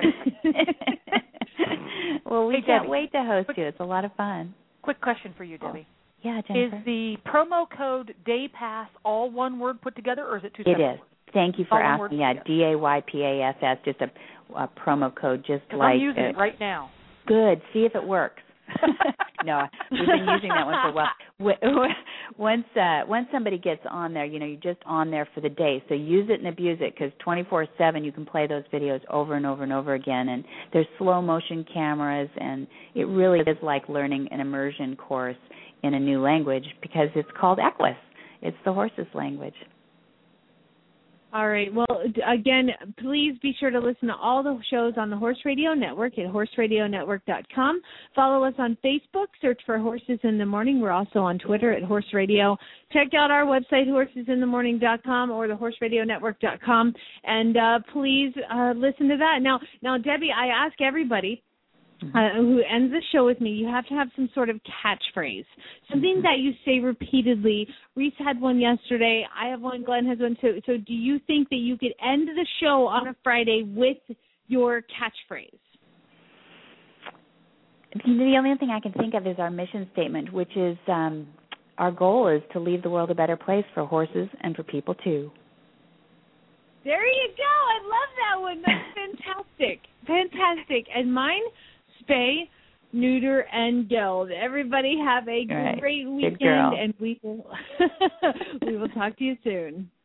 Well, we hey, can't Debbie, wait to host quick, you. It's a lot of fun. Quick question for you, Debbie. Oh. Yeah, Jennifer. Is the promo code DAYPASS all one word put together, or is it two separate It is. words? Thank you for all asking. Yeah, D A Y P A S S, just a, a promo code, just like. I'm using uh, it right now. Good. See if it works. No, we've been using that one for a while. Once uh, once somebody gets on there, you know, you're just on there for the day. So use it and abuse it, because twenty-four seven you can play those videos over and over and over again. And there's slow motion cameras, and it really is like learning an immersion course in a new language, because it's called Equus. It's the horse's language. All right. Well, again, please be sure to listen to all the shows on the Horse Radio Network at horse radio network dot com. Follow us on Facebook. Search for Horses in the Morning. We're also on Twitter at Horse Radio. Check out our website, horses in the morning dot com or the horse radio network dot com. And uh, please uh, listen to that. Now, now, Debbie, I ask everybody Uh, who ends the show with me, you have to have some sort of catchphrase, something that you say repeatedly. Reese had one yesterday. I have one. Glenn has one too. So do you think that you could end the show on a Friday with your catchphrase? The only thing I can think of is our mission statement, which is um, our goal is to leave the world a better place for horses and for people too. There you go. I love that one. That's fantastic. Fantastic. And mine, spay, neuter, and geld. Everybody have a right. great weekend, and we will we will talk to you soon.